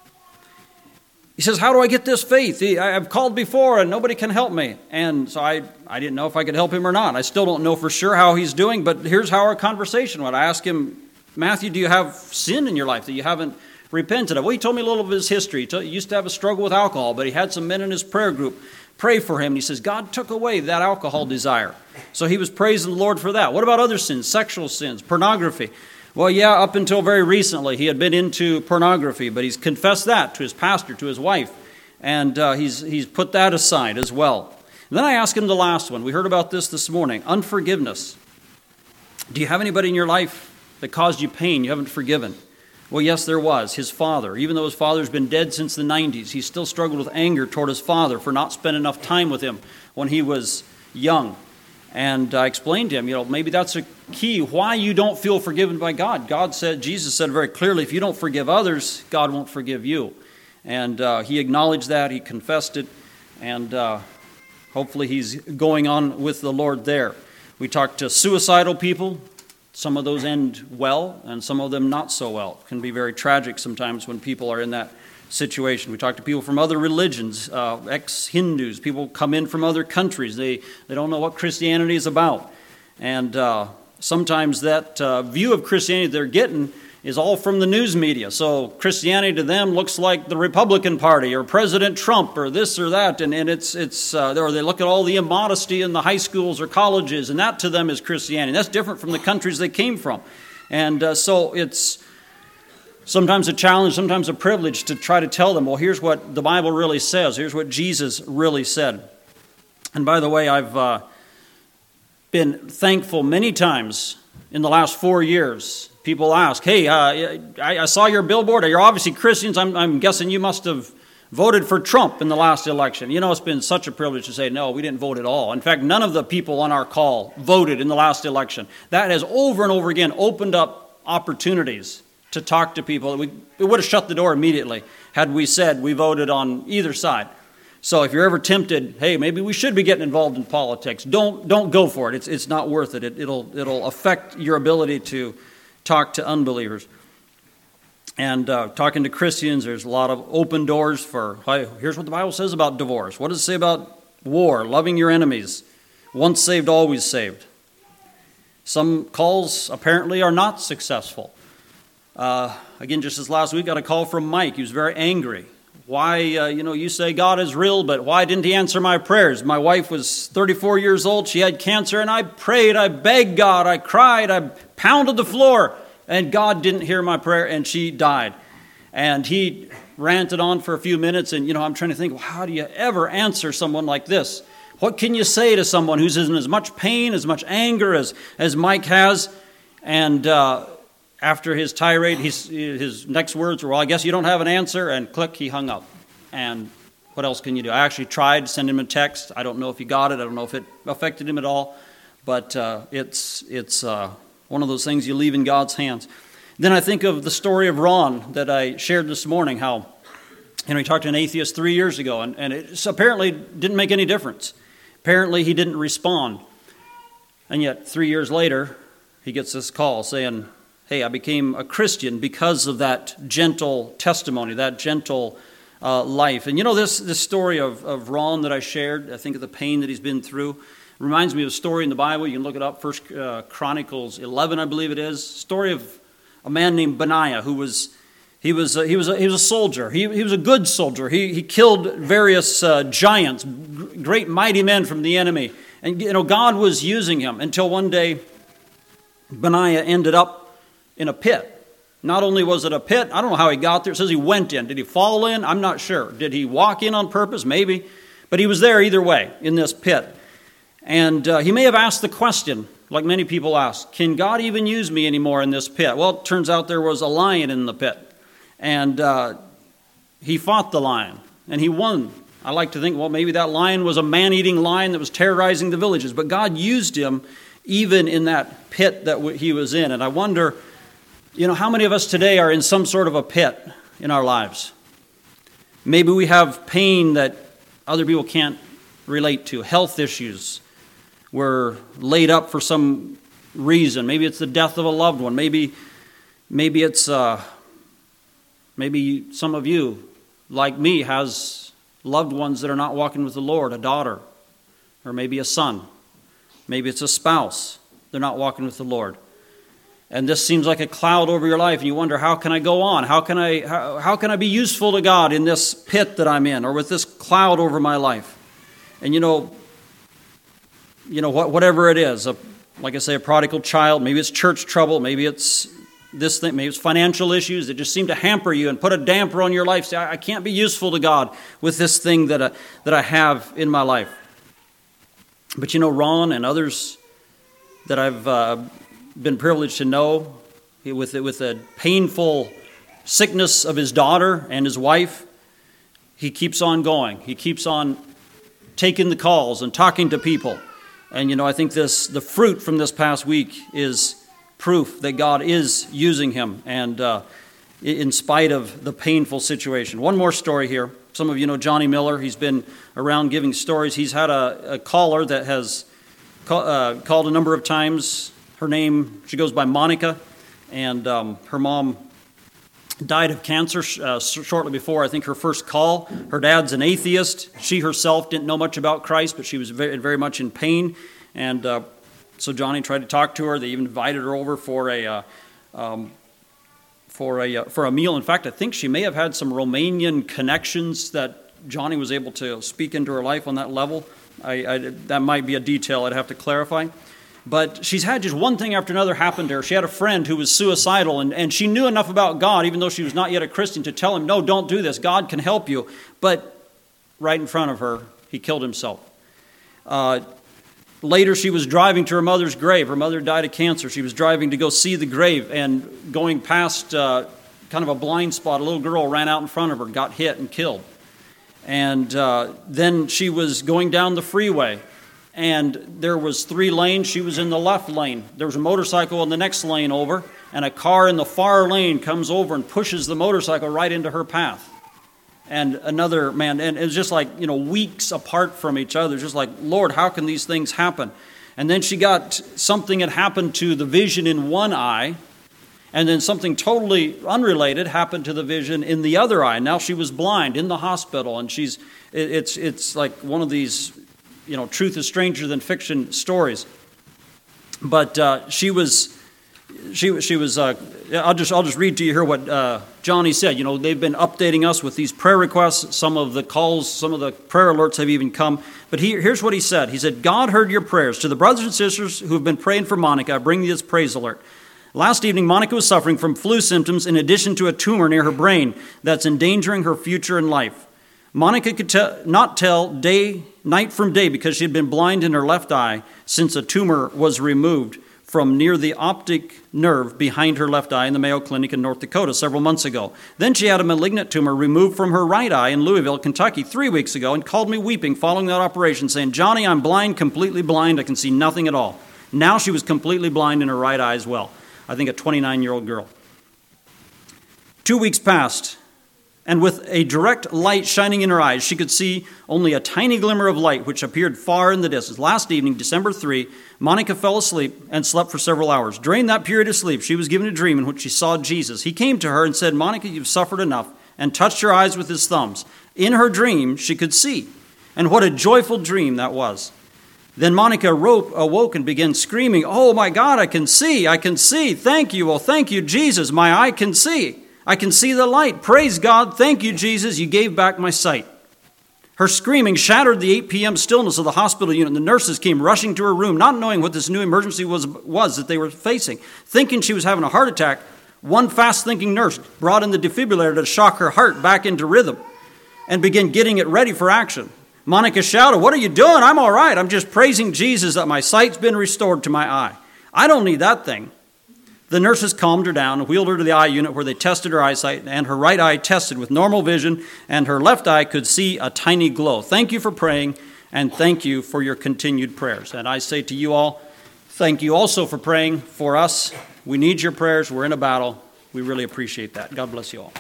He says, how do I get this faith? I've called before and nobody can help me. And so I, I didn't know if I could help him or not. I still don't know for sure how he's doing, but here's how our conversation went. I asked him, Matthew, do you have sin in your life that you haven't repented of? Well, he told me a little of his history. He used to have a struggle with alcohol, but he had some men in his prayer group pray for him. And he says, God took away that alcohol desire. So he was praising the Lord for that. What about other sins, sexual sins, pornography? Well, yeah, up until very recently, he had been into pornography, but he's confessed that to his pastor, to his wife, and uh, he's he's put that aside as well. And then I asked him the last one. We heard about this this morning, unforgiveness. Do you have anybody in your life that caused you pain you haven't forgiven? Well, yes, there was. His father. Even though his father's been dead since the nineties, he still struggled with anger toward his father for not spending enough time with him when he was young. And I explained to him, you know, maybe that's a key why you don't feel forgiven by God. God said, Jesus said very clearly, if you don't forgive others, God won't forgive you. And uh, he acknowledged that, he confessed it, and uh, hopefully he's going on with the Lord there. We talked to suicidal people. Some of those end well, and some of them not so well. It can be very tragic sometimes when people are in that situation. We talk to people from other religions, uh, ex-Hindus. People come in from other countries. They they don't know what Christianity is about. And uh, sometimes that uh, view of Christianity they're getting is all from the news media. So Christianity to them looks like the Republican Party or President Trump or this or that, and, and it's it's uh, or they look at all the immodesty in the high schools or colleges, and that to them is Christianity. That's different from the countries they came from, and uh, so it's sometimes a challenge, sometimes a privilege to try to tell them, well, here's what the Bible really says. Here's what Jesus really said. And by the way, I've uh, been thankful many times in the last four years. People ask, hey, uh, I, I saw your billboard. You're obviously Christians. I'm, I'm guessing you must have voted for Trump in the last election. You know, it's been such a privilege to say, no, we didn't vote at all. In fact, none of the people on our call voted in the last election. That has over and over again opened up opportunities to talk to people. We, we would have shut the door immediately had we said we voted on either side. So if you're ever tempted, hey, maybe we should be getting involved in politics, don't don't go for it. It's it's not worth it. it it'll it'll affect your ability to talk to unbelievers. And uh, talking to Christians, there's a lot of open doors for, hey, here's what the Bible says about divorce. What does it say about war, loving your enemies, once saved, always saved? Some calls apparently are not successful. Uh, again, just this last week, got a call from Mike. He was very angry. Why, uh, you know, you say God is real, but why didn't he answer my prayers? My wife was thirty-four years old. She had cancer, and I prayed, I begged God, I cried, I pounded the floor, and God didn't hear my prayer, and she died. And he ranted on for a few minutes, and, you know, I'm trying to think, well, how do you ever answer someone like this? What can you say to someone who's in as much pain, as much anger as, as Mike has? And uh, after his tirade, his, his next words were, well, I guess you don't have an answer, and click, he hung up. And what else can you do? I actually tried to send him a text. I don't know if he got it. I don't know if it affected him at all. But uh, it's it's uh, one of those things you leave in God's hands. Then I think of the story of Ron that I shared this morning, how, you know, he talked to an atheist three years ago, and, and it apparently didn't make any difference. Apparently he didn't respond. And yet three years later, he gets this call saying, hey, I became a Christian because of that gentle testimony, that gentle uh, life. And you know, this this story of, of Ron that I shared, I think of the pain that he's been through, reminds me of a story in the Bible. You can look it up, First uh, Chronicles eleven, I believe it is. Story of a man named Benaiah who was, he was, a, he was, a, he was a soldier. He, he was a good soldier. He, he killed various uh, giants, great mighty men from the enemy. And you know, God was using him until one day Benaiah ended up in a pit. Not only was it a pit, I don't know how he got there. It says he went in. Did he fall in? I'm not sure. Did he walk in on purpose? Maybe. But he was there either way in this pit. And uh, he may have asked the question, like many people ask, can God even use me anymore in this pit? Well, it turns out there was a lion in the pit. And uh, he fought the lion, and he won. I like to think, well, maybe that lion was a man-eating lion that was terrorizing the villages. But God used him even in that pit that he was in. And I wonder, you know, how many of us today are in some sort of a pit in our lives? Maybe we have pain that other people can't relate to, health issues. We're laid up for some reason. Maybe it's the death of a loved one. Maybe, maybe it's, uh, maybe some of you, like me, has loved ones that are not walking with the Lord, a daughter, or maybe a son. Maybe it's a spouse. They're not walking with the Lord. And this seems like a cloud over your life, and you wonder, how can I go on? How can I, how, how can I be useful to God in this pit that I'm in, or with this cloud over my life? And you know, you know, whatever it is, a, like I say, a prodigal child, maybe it's church trouble, maybe it's this thing, maybe it's financial issues that just seem to hamper you and put a damper on your life. Say, I, I can't be useful to God with this thing that I, that I have in my life. But you know, Ron and others that I've uh, been privileged to know, with with a painful sickness of his daughter and his wife, he keeps on going. He keeps on taking the calls and talking to people. And you know, I think this the fruit from this past week is proof that God is using him, and uh, in spite of the painful situation. One more story here. Some of you know Johnny Miller. He's been around giving stories. He's had a, a caller that has call, uh, called a number of times. Her name, she goes by Monica, and um, her mom died of cancer uh, shortly before, I think, her first call. Her dad's an atheist. She herself didn't know much about Christ, but she was very, very much in pain. And uh, so Johnny tried to talk to her. They even invited her over for a uh, um, for a uh, for a meal. In fact, I think she may have had some Romanian connections that Johnny was able to speak into her life on that level. I, I, that might be a detail I'd have to clarify. But she's had just one thing after another happen to her. She had a friend who was suicidal, and, and she knew enough about God, even though she was not yet a Christian, to tell him, no, don't do this. God can help you. But right in front of her, he killed himself. Uh, later, she was driving to her mother's grave. Her mother died of cancer. She was driving to go see the grave, and going past uh, kind of a blind spot, a little girl ran out in front of her, got hit and killed. And uh, then she was going down the freeway, and there was three lanes. She was in the left lane. There was a motorcycle in the next lane over, and a car in the far lane comes over and pushes the motorcycle right into her path. And another man, and it was just like, you know, weeks apart from each other, just like, Lord, how can these things happen? And then she got something had happened to the vision in one eye, and then something totally unrelated happened to the vision in the other eye. Now she was blind in the hospital, and she's, it's, it's like one of these, you know, truth is stranger than fiction stories. But uh, she was, she she was. Uh, I'll just I'll just read to you here what uh, Johnny said. You know, they've been updating us with these prayer requests. Some of the calls, some of the prayer alerts have even come. But he, here's what he said. He said, "God heard your prayers. To the brothers and sisters who have been praying for Monica, I bring you this praise alert. Last evening, Monica was suffering from flu symptoms in addition to a tumor near her brain that's endangering her future in life. Monica could te- not tell day, night from day because she had been blind in her left eye since a tumor was removed from near the optic nerve behind her left eye in the Mayo Clinic in North Dakota several months ago. Then she had a malignant tumor removed from her right eye in Louisville, Kentucky three weeks ago and called me weeping following that operation saying, 'Johnny, I'm blind, completely blind. I can see nothing at all.' Now she was completely blind in her right eye as well. I think a twenty-nine-year-old girl. Two weeks passed, and with a direct light shining in her eyes, she could see only a tiny glimmer of light which appeared far in the distance. Last evening, December third, Monica fell asleep and slept for several hours. During that period of sleep, she was given a dream in which she saw Jesus. He came to her and said, 'Monica, you've suffered enough,' and touched her eyes with his thumbs. In her dream, she could see. And what a joyful dream that was. Then Monica awoke and began screaming, 'Oh my God, I can see, I can see. Thank you, oh thank you, Jesus, my eye can see. I can see the light. Praise God, thank you, Jesus, you gave back my sight.' Her screaming shattered the eight p.m. stillness of the hospital unit. The nurses came rushing to her room, not knowing what this new emergency was, was that they were facing. Thinking she was having a heart attack, one fast-thinking nurse brought in the defibrillator to shock her heart back into rhythm and began getting it ready for action. Monica shouted, 'What are you doing? I'm all right. I'm just praising Jesus that my sight's been restored to my eye. I don't need that thing.' The nurses calmed her down and wheeled her to the eye unit where they tested her eyesight, and her right eye tested with normal vision, and her left eye could see a tiny glow. Thank you for praying, and thank you for your continued prayers." And I say to you all, thank you also for praying for us. We need your prayers. We're in a battle. We really appreciate that. God bless you all.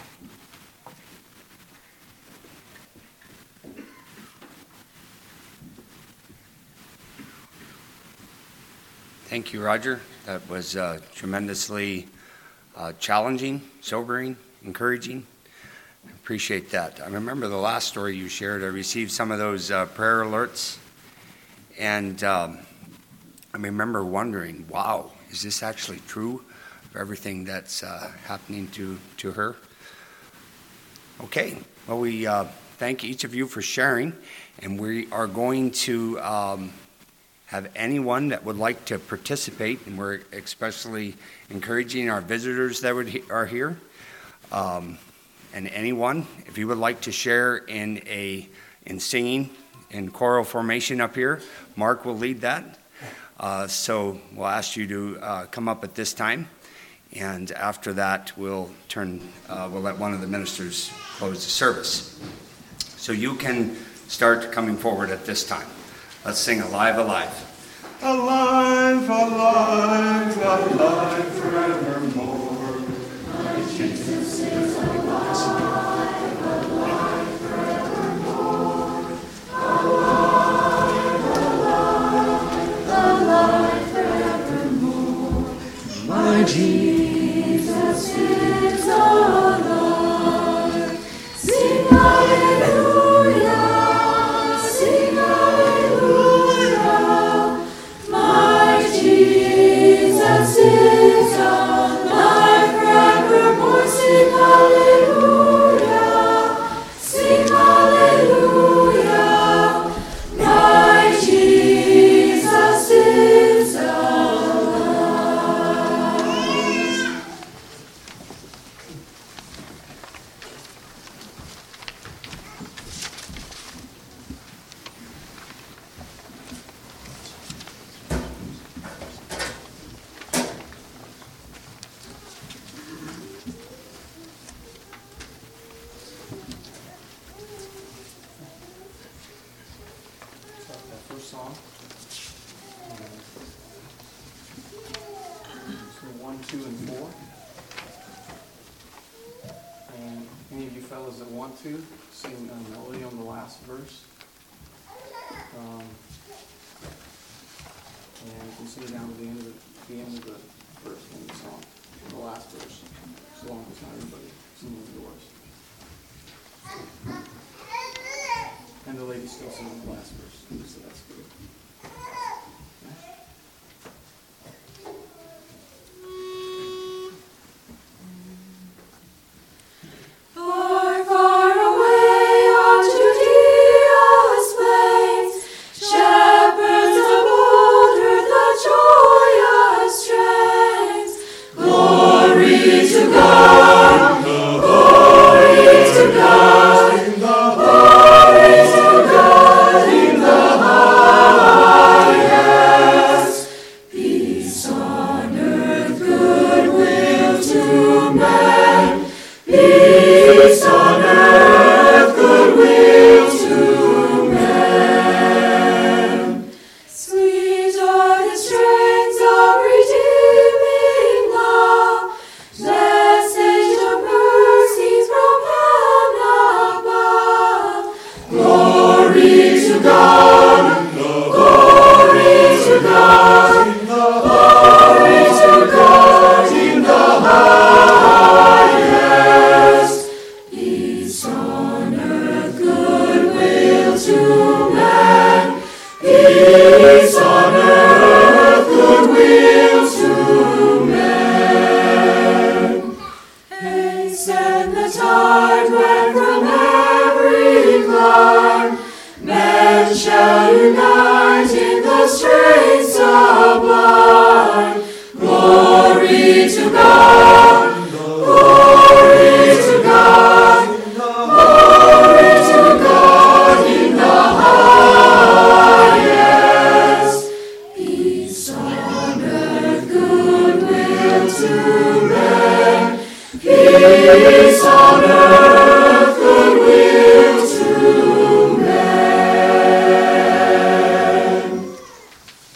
Thank you, Roger. That was uh, tremendously uh, challenging, sobering, encouraging. I appreciate that. I remember the last story you shared. I received some of those uh, prayer alerts, and um, I remember wondering, wow, is this actually true of everything that's uh, happening to, to her? Okay, well, we uh, thank each of you for sharing, and we are going to um, have anyone that would like to participate, and we're especially encouraging our visitors that would he- are here, um, and anyone, if you would like to share in a in singing in choral formation up here, Mark will lead that. Uh, so we'll ask you to uh, come up at this time, and after that, we'll turn. Uh, we'll let one of the ministers close the service. So you can start coming forward at this time. Let's sing Alive, Alive. Alive, alive, alive forevermore. My Jesus is alive, alive forevermore. Alive, alive, alive forevermore. My Jesus is alive. Sing hallelujah, sing hallelujah. My Jesus is alive forevermore. song. So one, two, and four. And any of you fellas that want to, sing a melody on the last verse. Um, and you can sing down to the end of the, the end of the verse in the song, the last verse, as long as not everybody singing yours. And the lady still singing the last verse, so that's good. Far, far away on Judea's plains, shepherds of old heard the joyous strains. Glory to God, glory to God, glory to God in the highest. Peace on earth, goodwill to men. Peace on earth, goodwill to men. Sweet are the strains of redeeming love, message of mercies from heaven above. Glory to God, glory to God, glory to God in the highest. Peace on earth, goodwill to men. Peace on earth, goodwill to men. Hasten the tide when from every clime men shall unite in the straits sublime. Glory to God, glory to God, glory to God in the highest. Peace on earth, goodwill to men. Peace on earth, goodwill to men.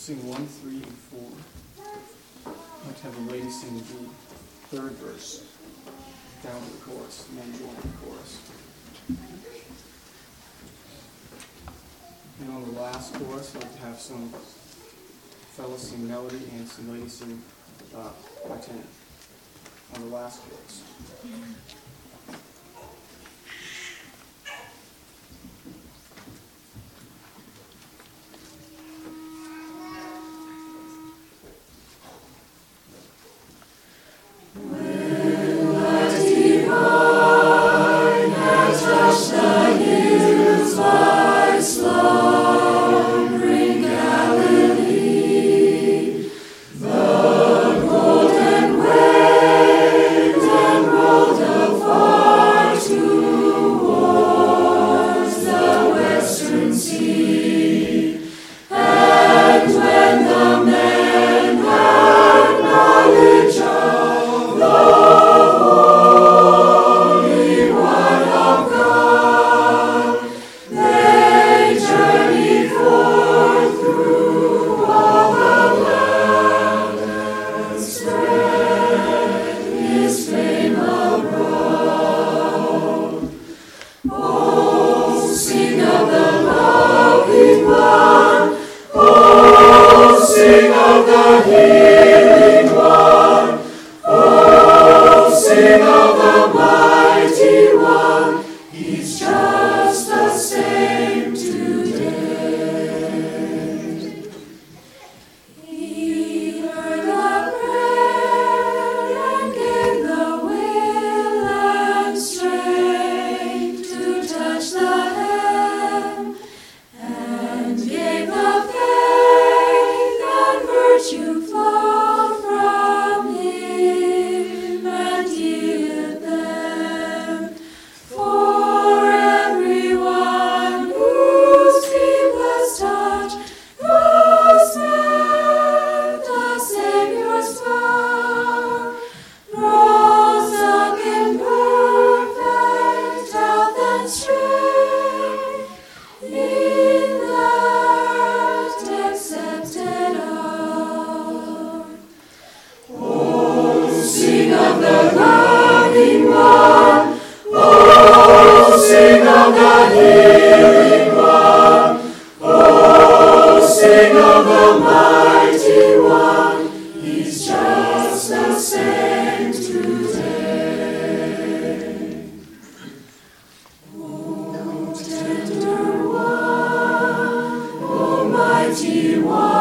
sing one, three, and four. I'd like to have a lady sing the third verse down to the chorus, and then join the chorus. And on the last chorus, I'd like to have some fellas sing melody and some ladies sing uh, by tenor on the last chorus. Mighty One.